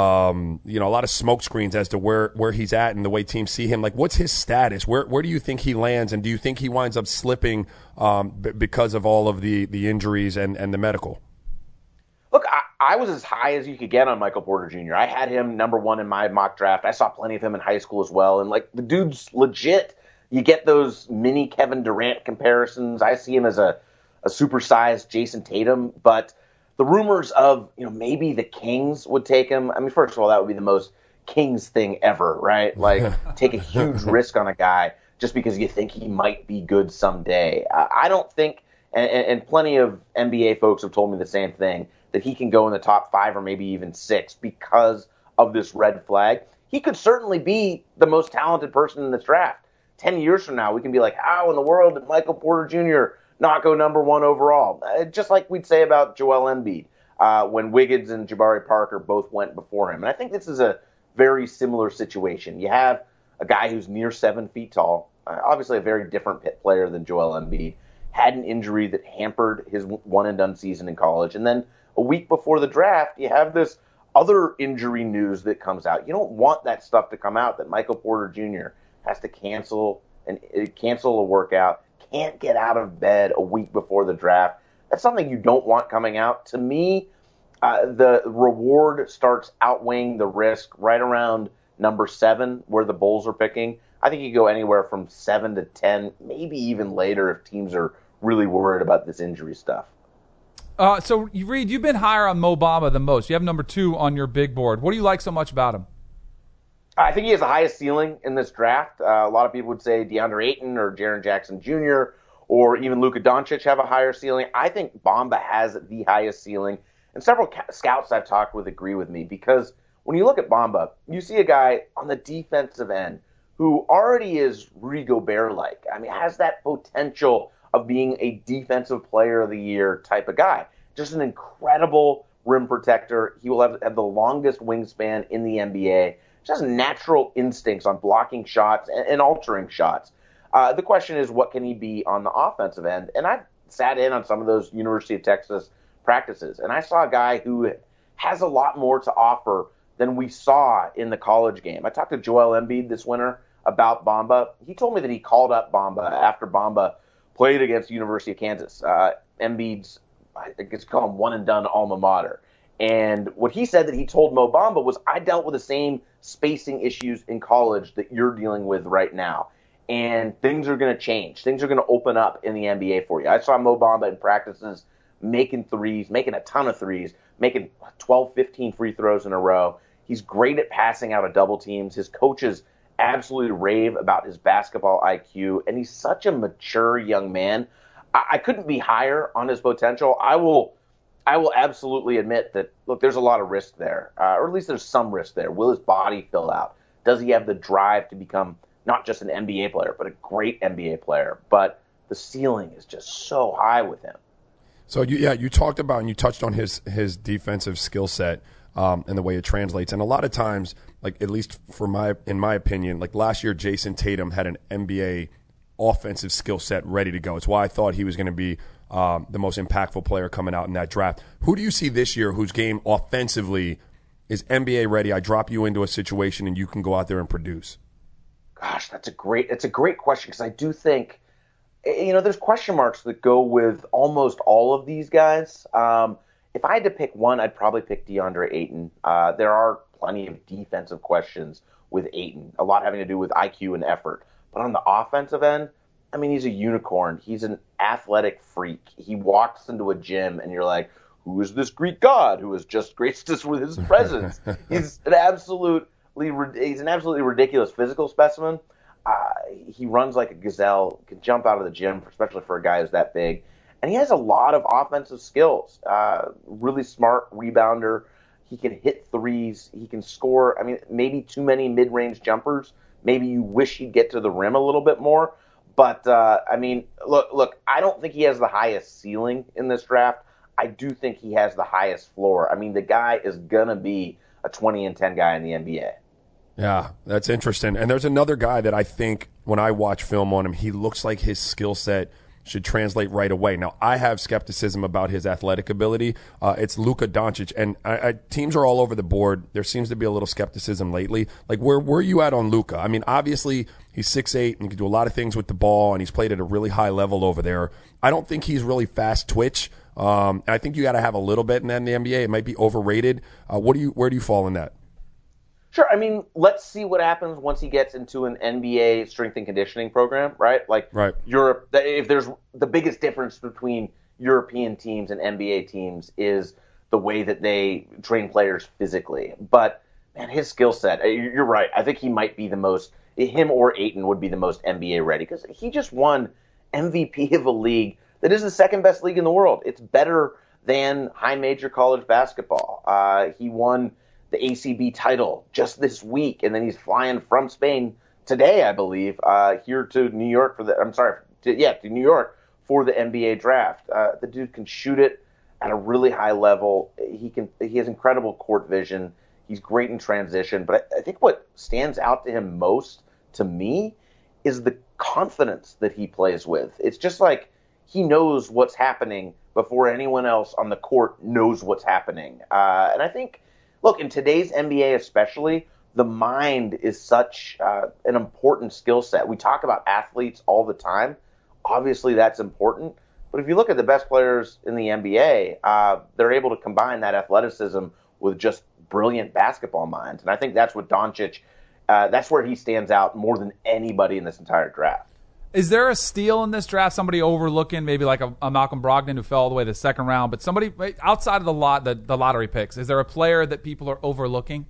um, you know, a lot of smoke screens as to where, where he's at and the way teams see him. Like, what's his status? Where where do you think he lands? And do you think he winds up slipping um, b- because of all of the, the injuries and, and the medical? Look, I, I was as high as you could get on Michael Porter Junior I had him number one in my mock draft. I saw plenty of him in high school as well. And, like, the dude's legit. You get those mini Kevin Durant comparisons. I see him as a, a supersized Jason Tatum. But the rumors of, you know, maybe the Kings would take him. I mean, first of all, that would be the most Kings thing ever, right? Like, take a huge risk on a guy just because you think he might be good someday. I, I don't think, and, and plenty of N B A folks have told me the same thing, that he can go in the top five or maybe even six because of this red flag. He could certainly be the most talented person in this draft. Ten years from now, we can be like, how in the world did Michael Porter Junior not go number one overall? Uh, just like we'd say about Joel Embiid uh, when Wiggins and Jabari Parker both went before him. And I think this is a very similar situation. You have a guy who's near seven feet tall, uh, obviously a very different pit player than Joel Embiid, had an injury that hampered his one-and-done season in college, and then a week before the draft, you have this other injury news that comes out. You don't want that stuff to come out, that Michael Porter Junior has to cancel and cancel a workout, can't get out of bed a week before the draft. That's something you don't want coming out. To me, uh, the reward starts outweighing the risk right around number seven, where the Bulls are picking. I think you go anywhere from seven to ten, maybe even later if teams are really worried about this injury stuff. Uh, so, Reed, you've been higher on Mo Bamba than most. You have number two on your big board. What do you like so much about him? I think he has the highest ceiling in this draft. Uh, a lot of people would say DeAndre Ayton or Jaren Jackson Junior or even Luka Doncic have a higher ceiling. I think Bamba has the highest ceiling, and several ca- scouts I've talked with agree with me, because when you look at Bamba, you see a guy on the defensive end who already is Rudy Gobert-like. I mean, has that potential of being a defensive player of the year type of guy. Just an incredible rim protector. He will have, have the longest wingspan in the N B A. Just natural instincts on blocking shots and, and altering shots. Uh, the question is, what can he be on the offensive end? And I sat in on some of those University of Texas practices, and I saw a guy who has a lot more to offer than we saw in the college game. I talked to Joel Embiid this winter about Bamba. He told me that he called up Bamba after Bamba played against the University of Kansas, uh, Embiid's, I guess you call him one-and-done alma mater. And what he said that he told Mo Bamba was, I dealt with the same spacing issues in college that you're dealing with right now. And things are going to change. Things are going to open up in the N B A for you. I saw Mo Bamba in practices making threes, making a ton of threes, making twelve, fifteen free throws in a row. He's great at passing out of double teams. His coaches absolutely rave about his basketball I Q, and he's such a mature young man. I, I couldn't be higher on his potential. I will I will absolutely admit that, look, there's a lot of risk there, uh, or at least there's some risk there. Will his body fill out? Does he have the drive to become not just an N B A player, but a great N B A player. But the ceiling is just so high with him. So, you, yeah, you talked about and you touched on his, his defensive skill set um, and the way it translates. And a lot of times, like at least for my in my opinion, like last year, Jason Tatum had an N B A offensive skill set ready to go. It's why I thought he was going to be um, the most impactful player coming out in that draft. Who do you see this year whose game offensively is N B A ready? I drop you into a situation and you can go out there and produce. Gosh, that's a great it's a great question because I do think, you know, there's question marks that go with almost all of these guys. Um, if I had to pick one, I'd probably pick DeAndre Ayton. Uh, there are plenty of defensive questions with Ayton, a lot having to do with I Q and effort. But on the offensive end, I mean, he's a unicorn. He's an athletic freak. He walks into a gym and you're like, who is this Greek god who has just graced us with his presence? He's an absolutely he's an absolutely ridiculous physical specimen. Uh, he runs like a gazelle, can jump out of the gym, especially for a guy who's that big. And he has a lot of offensive skills. Uh, really smart rebounder. He can hit threes. He can score. I mean, maybe too many mid-range jumpers. Maybe you wish he'd get to the rim a little bit more. But, uh, I mean, look, look, I don't think he has the highest ceiling in this draft. I do think he has the highest floor. I mean, the guy is going to be a twenty and ten guy in the N B A. Yeah, that's interesting. And there's another guy that I think when I watch film on him, he looks like his skill set should translate right away. Now, I have skepticism about his athletic ability. Uh, it's Luka Doncic, and I, I, teams are all over the board. There seems to be a little skepticism lately. Like, where where are you at on Luka? I mean, obviously, he's six eight and he can do a lot of things with the ball, and he's played at a really high level over there. I don't think he's really fast twitch. Um, I think you got to have a little bit in that in the N B A. It might be overrated. Uh, what do you? Where do you fall in that? Sure. I mean, let's see what happens once he gets into an N B A strength and conditioning program, right? Like right. Europe, if there's the biggest difference between European teams and N B A teams is the way that they train players physically. But, man, his skill set, you're right. I think he might be the most, him or Ayton would be the most N B A ready because he just won M V P of a league that is the second best league in the world. It's better than high major college basketball. Uh, he won the A C B title just this week, and then he's flying from Spain today, I believe, uh, here to New York for the. I'm sorry, to, yeah, to New York for the N B A draft. Uh, the dude can shoot it at a really high level. He can. He has incredible court vision. He's great in transition. But I, I think what stands out to him most, to me, is the confidence that he plays with. It's just like he knows what's happening before anyone else on the court knows what's happening. Uh, and I think. Look, in today's N B A especially, the mind is such uh, an important skill set. We talk about athletes all the time. Obviously, that's important. But if you look at the best players in the N B A, uh, they're able to combine that athleticism with just brilliant basketball minds. And I think that's what Doncic, uh, that's where he stands out more than anybody in this entire draft. Is there a steal in this draft? Somebody overlooking, maybe like a, a Malcolm Brogdon who fell all the way to the second round, but somebody outside of the lot, the, the lottery picks. Is there a player that people are overlooking?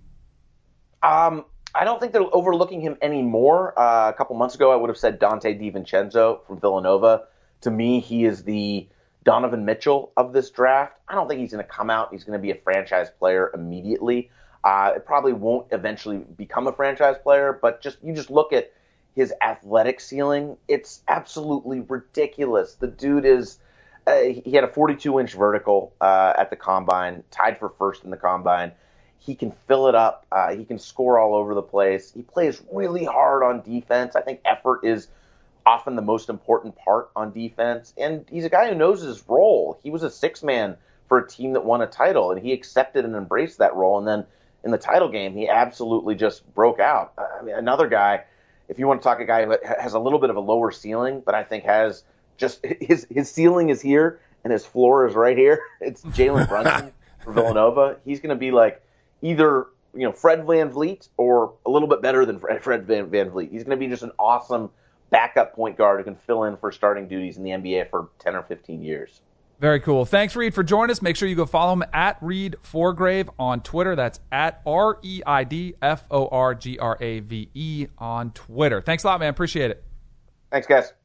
Um, I don't think they're overlooking him anymore. Uh, a couple months ago, I would have said Dante DiVincenzo from Villanova. To me, he is the Donovan Mitchell of this draft. I don't think he's going to come out. He's going to be a franchise player immediately. Uh, it probably won't eventually become a franchise player, but just you just look at his athletic ceiling, it's absolutely ridiculous. The dude is, uh, he had a forty-two inch vertical uh, at the combine, tied for first in the combine. He can fill it up. Uh, he can score all over the place. He plays really hard on defense. I think effort is often the most important part on defense. And he's a guy who knows his role. He was a six man for a team that won a title, and he accepted and embraced that role. And then in the title game, he absolutely just broke out. I mean, another guy, if you want to talk a guy who has a little bit of a lower ceiling, but I think has just his his ceiling is here and his floor is right here. It's Jalen Brunson for Villanova. He's going to be like either you know Fred VanVleet or a little bit better than Fred Van VanVleet. He's going to be just an awesome backup point guard who can fill in for starting duties in the N B A for ten or fifteen years. Very cool. Thanks, Reed, for joining us. Make sure you go follow him at Reed Forgrave on Twitter. That's at R E I D F O R G R A V E on Twitter. Thanks a lot, man. Appreciate it. Thanks, guys.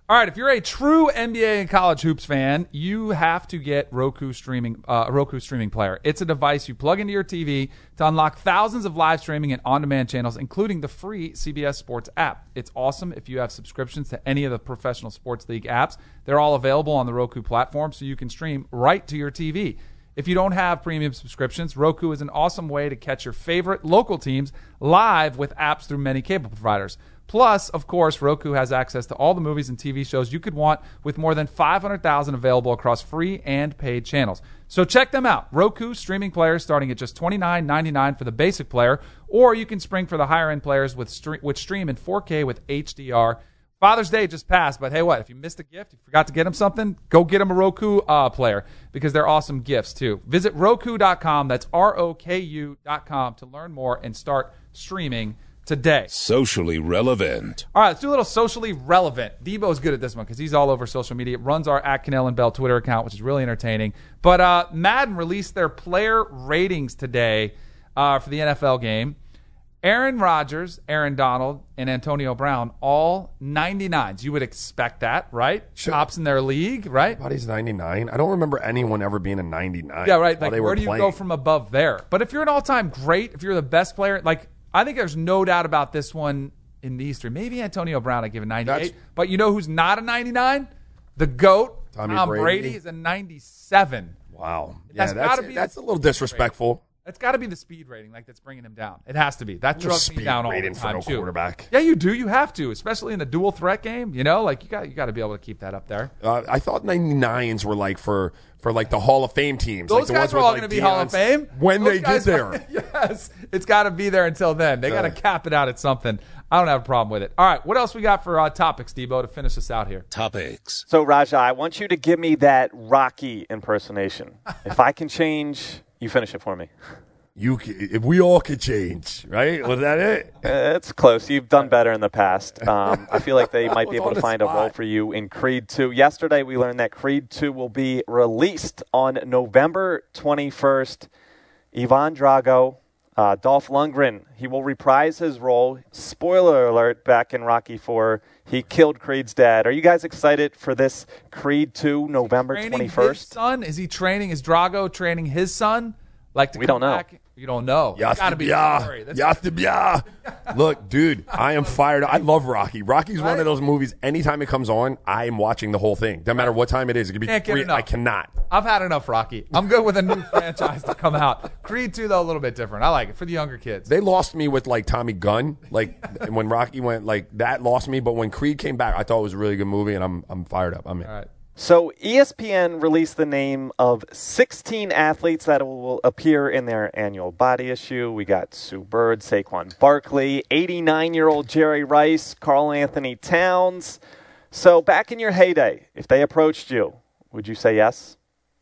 All right, if you're a true N B A and college hoops fan, you have to get Roku streaming, uh, Roku streaming player. It's a device you plug into your T V to unlock thousands of live streaming and on-demand channels, including the free C B S Sports app. It's awesome if you have subscriptions to any of the professional sports league apps. They're all available on the Roku platform, so you can stream right to your T V. If you don't have premium subscriptions, Roku is an awesome way to catch your favorite local teams live with apps through many cable providers. Plus, of course, Roku has access to all the movies and T V shows you could want with more than five hundred thousand available across free and paid channels. So check them out. Roku streaming players starting at just twenty-nine ninety-nine for the basic player, or you can spring for the higher-end players with stre- which stream in four K with H D R. Father's Day just passed, but hey, what? If you missed a gift, you forgot to get him something, go get him a Roku uh, player because they're awesome gifts, too. Visit Roku dot com, that's R O K U dot com, to learn more and start streaming today. Socially relevant. All right, let's do a little socially relevant. Debo's good at this one because he's all over social media. Runs our at Cannell and Bell Twitter account, which is really entertaining. But uh, Madden released their player ratings today uh, for the N F L game. Aaron Rodgers, Aaron Donald, and Antonio Brown, all ninety-nines. You would expect that, right? Sure. Tops in their league, right? Everybody's ninety-nine. I don't remember anyone ever being a ninety-nine. Yeah, right. while Like, they where were do you playing. go from above there? But if you're an all-time great, if you're the best player, like, I think there's no doubt about this one in these three. Maybe Antonio Brown, I give a ninety-eight. That's- But you know who's not a ninety-nine? The GOAT, Tommy Tom Brady. Brady, is a ninety-seven. Wow. That's yeah, gotta that's, be that's the a little disrespectful. That's got to be the speed rating, like that's bringing him down. It has to be. That No drugs me speed down all the rating for time no too. quarterback. Yeah, you do. You have to, especially in the dual threat game. You know, like you got you got to be able to keep that up there. Uh, I thought ninety-nines were like for, for like the Hall of Fame teams. Those like the guys ones are with, all like, going to be Deion Hall of Fame when Those they get guys there. are- yes, it's got to be there until then. They got to Yeah. cap it out at something. I don't have a problem with it. All right, what else we got for uh, topics, Debo, to finish us out here? Topics. So, Raja, I want you to give me that Rocky impersonation. If I can change, you finish it for me. You, c- if we all could change, right? Was that it? Uh, it's close. You've done better in the past. Um, I feel like they might be was able on to the find a spot. role for you in Creed two. Yesterday, we learned that Creed two will be released on November twenty-first. Ivan Drago, uh, Dolph Lundgren, he will reprise his role. Spoiler alert, back in Rocky four, he killed Creed's dad. Are you guys excited for this Creed two, November Training twenty-first? his son? Is he training? Is Drago training his son? Like to We come don't know. back? You don't know. It's got to be a story. That's- Yastabia. Look, dude, I am fired. I love Rocky. Rocky's one Right? of those movies. Anytime it comes on, I am watching the whole thing. Doesn't matter what time it is. It could be Can't get three. enough. I cannot. I've had enough Rocky. I'm good with a new franchise to come out. Creed two, though, a little bit different. I like it for the younger kids. They lost me with like Tommy Gunn. Like when Rocky went, like that lost me. But when Creed came back, I thought it was a really good movie, and I'm I'm fired up. I'm in. All right. So E S P N released the name of sixteen athletes that will appear in their annual body issue. We got Sue Bird, Saquon Barkley, eighty-nine-year-old Jerry Rice, Karl Anthony Towns. So back in your heyday, if they approached you, would you say yes?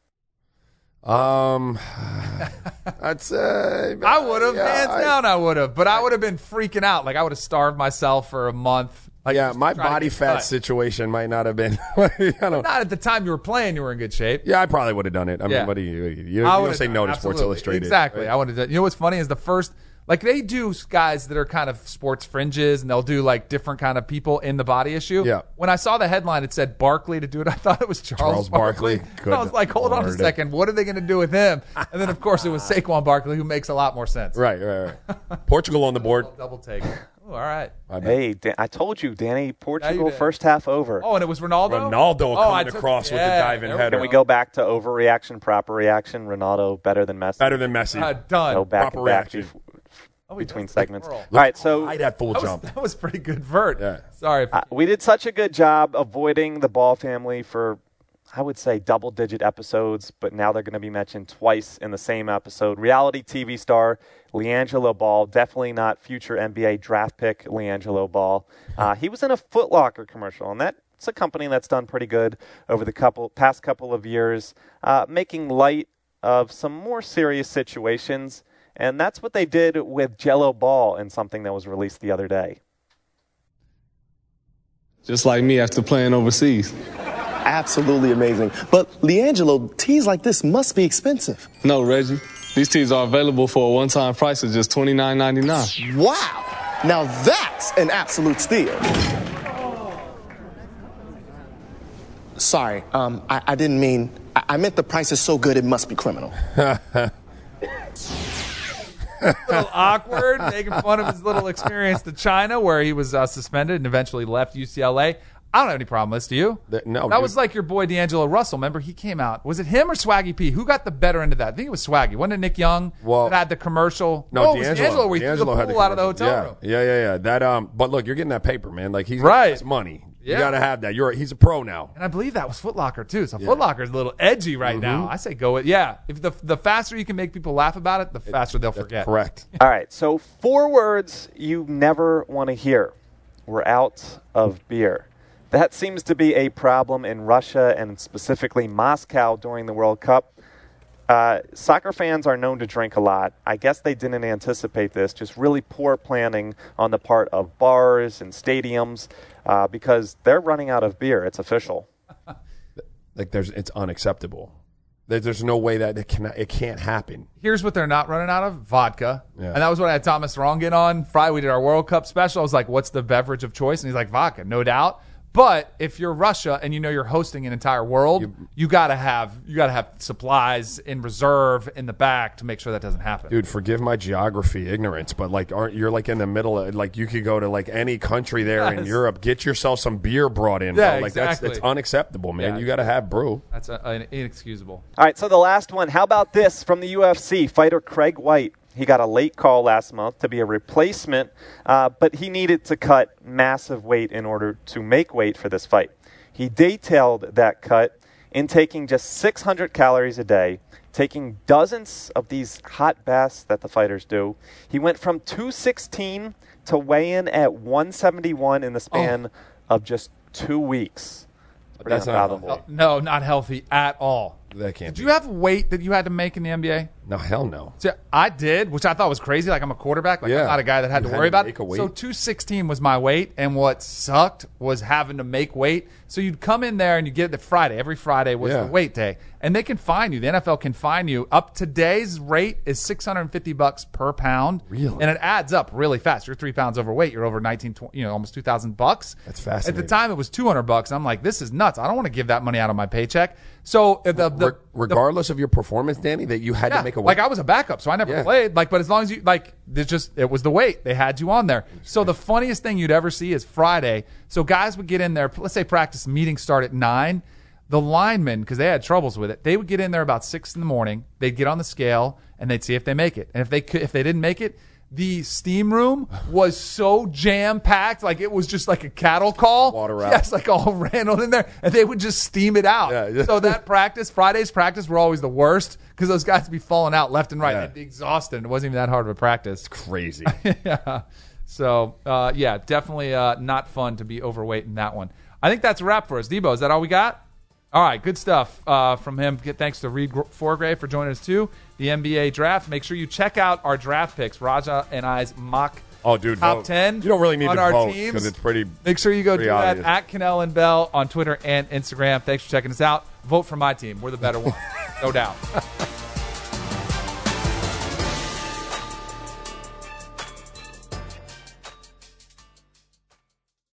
Um, that's uh, I would have, yeah, hands I- down, I would have. But I would have been freaking out. Like I would have starved myself for a month. Like, yeah, just my to try to body get fat cut. situation might not have been. I don't. Not at the time you were playing. You were in good shape. Yeah, I probably would have done it. I mean, Yeah. what do you? You, you I don't would've say done no it, to Sports absolutely. Illustrated. Exactly. right? I wanted to. You know what's funny is the first, like they do guys that are kind of sports fringes, and they'll do like different kind of people in the body issue. Yeah. When I saw the headline, it said Barkley to do it. I thought it was Charles, Charles Barkley. And I was like, hold on a Good second. What are they going to do with him? And then of course it was Saquon Barkley, who makes a lot more sense. Right, right, right. Portugal on the board. Double take. Ooh, all right. I bet. Hey, Dan, I told you, Danny, Portugal did. first half over. Oh, and it was Ronaldo. Ronaldo oh, coming I took- across with the yeah, diving there header. Can we go back to overreaction, proper reaction? Ronaldo better than Messi? Better than Messi. Uh, done. Go back Proper and back reaction. bef- Oh, he between does the segments. twirl. All right, so I that full That was, jump. that was pretty good vert. Yeah. Sorry. If, Uh, we did such a good job avoiding the Ball family for, I would say, double-digit episodes, but now they're going to be mentioned twice in the same episode. Reality T V star LiAngelo Ball, definitely not future N B A draft pick LiAngelo Ball. Uh, he was in a Foot Locker commercial, and that's a company that's done pretty good over the couple past couple of years, uh, making light of some more serious situations. And that's what they did with Jello Ball in something that was released the other day. Just like me after playing overseas. Absolutely amazing. But LiAngelo, teas like this must be expensive. No, Reggie. These teas are available for a one-time price of just twenty-nine ninety-nine. Wow. Now that's an absolute steal. sorry. Um, I, I didn't mean. I, I meant the price is so good it must be criminal. A little awkward, making fun of his little experience to China, where he was uh, suspended and eventually left U C L A. I don't have any problem with this. Do you? The, no. That dude. was like your boy D'Angelo Russell. Remember, he came out. Was it him or Swaggy P? Who got the better end of that? I think it was Swaggy. Wasn't it Nick Young well, that had the commercial? No, oh, it was D'Angelo where he threw the pool had the out of the hotel yeah. room. Yeah, yeah, yeah. That um, but look, you're getting that paper, man. Like he's right. His money. Yeah. You got to have that. You're he's a pro now. And I believe that was Foot Locker too. So yeah. Foot Locker is a little edgy right mm-hmm. now. I say go with yeah. If the the faster you can make people laugh about it, the faster they'll forget. Correct. All right. So four words you never want to hear. We're out of beer. That seems to be a problem in Russia and specifically Moscow during the World Cup. Uh, soccer fans are known to drink a lot. I guess they didn't anticipate this. Just really poor planning on the part of bars and stadiums uh, because they're running out of beer. It's official. Like there's, it's unacceptable. There, there's no way that it can it can't happen. Here's what they're not running out of: vodka. Yeah. And that was what I had Thomas Rongen on Friday. We did our World Cup special. I was like, "What's the beverage of choice?" And he's like, "Vodka, no doubt." But if you're Russia and you know you're hosting an entire world, you, you gotta have you gotta have supplies in reserve in the back to make sure that doesn't happen. Dude, forgive my geography ignorance, but like, aren't you're like in the middle of like you could go to like any country there yes. in Europe, get yourself some beer brought in. Yeah, bro. Like exactly. that's that's unacceptable, man. Yeah. You got to have brew. That's a, an inexcusable. All right, so the last one. How about this from the U F C? Fighter Craig White. He got a late call last month to be a replacement, uh, but he needed to cut massive weight in order to make weight for this fight. He detailed that cut in taking just six hundred calories a day, taking dozens of these hot baths that the fighters do. He went from two sixteen to weigh in at one seventy-one in the span oh. of just two weeks. Pretty That's unfathomable. not, no, not healthy at all. That can't Did be. you have weight that you had to make in the N B A? No, hell no. See, I did, which I thought was crazy. Like, I'm a quarterback. Like, Yeah. I'm not a guy that had You to had worry to about make it. a weight. So two sixteen was my weight, and what sucked was having to make weight. So you'd come in there and you get it the Friday. Every Friday was Yeah. the weight day. And they can fine you. The N F L can fine you. Up today's rate is six hundred fifty bucks per pound. Really? And it adds up really fast. You're three pounds overweight. You're over nineteen, twenty, you know, almost two thousand bucks. That's fascinating. At the time, it was two hundred bucks. I'm like, this is nuts. I don't want to give that money out of my paycheck. So uh, the, the, Re- regardless of your performance, Danny, that you had yeah, to make a weight. like I was a backup, so I never Yeah. played. Like, but as long as you like, there's just it was the weight they had you on there. So the funniest thing you'd ever see is Friday. So guys would get in there. Let's say practice meetings start at nine. The linemen, because they had troubles with it, they would get in there about six in the morning. They'd get on the scale and they'd see if they make it. And if they could, if they didn't make it, the steam room was so jam packed, like it was just like a cattle call. Water out. Yes, like all ran in there, and they would just steam it out. Yeah. So that practice, Friday's practice, were always the worst because those guys would be falling out left and right. Yeah. They'd be exhausted. It wasn't even that hard of a practice. Crazy. yeah. So uh, yeah, definitely uh, not fun to be overweight in that one. I think that's a wrap for us. Debo, is that all we got? All right, good stuff uh, from him. Thanks to Reed Forgrave for joining us, too. The N B A draft. Make sure you check out our draft picks, Raja and I's mock Oh, dude, top vote. ten. You don't really need on to our vote teams. because it's pretty. Make sure you go do pretty that obvious. at Cannell and Bell on Twitter and Instagram. Thanks for checking us out. Vote for my team. We're the better one. No doubt.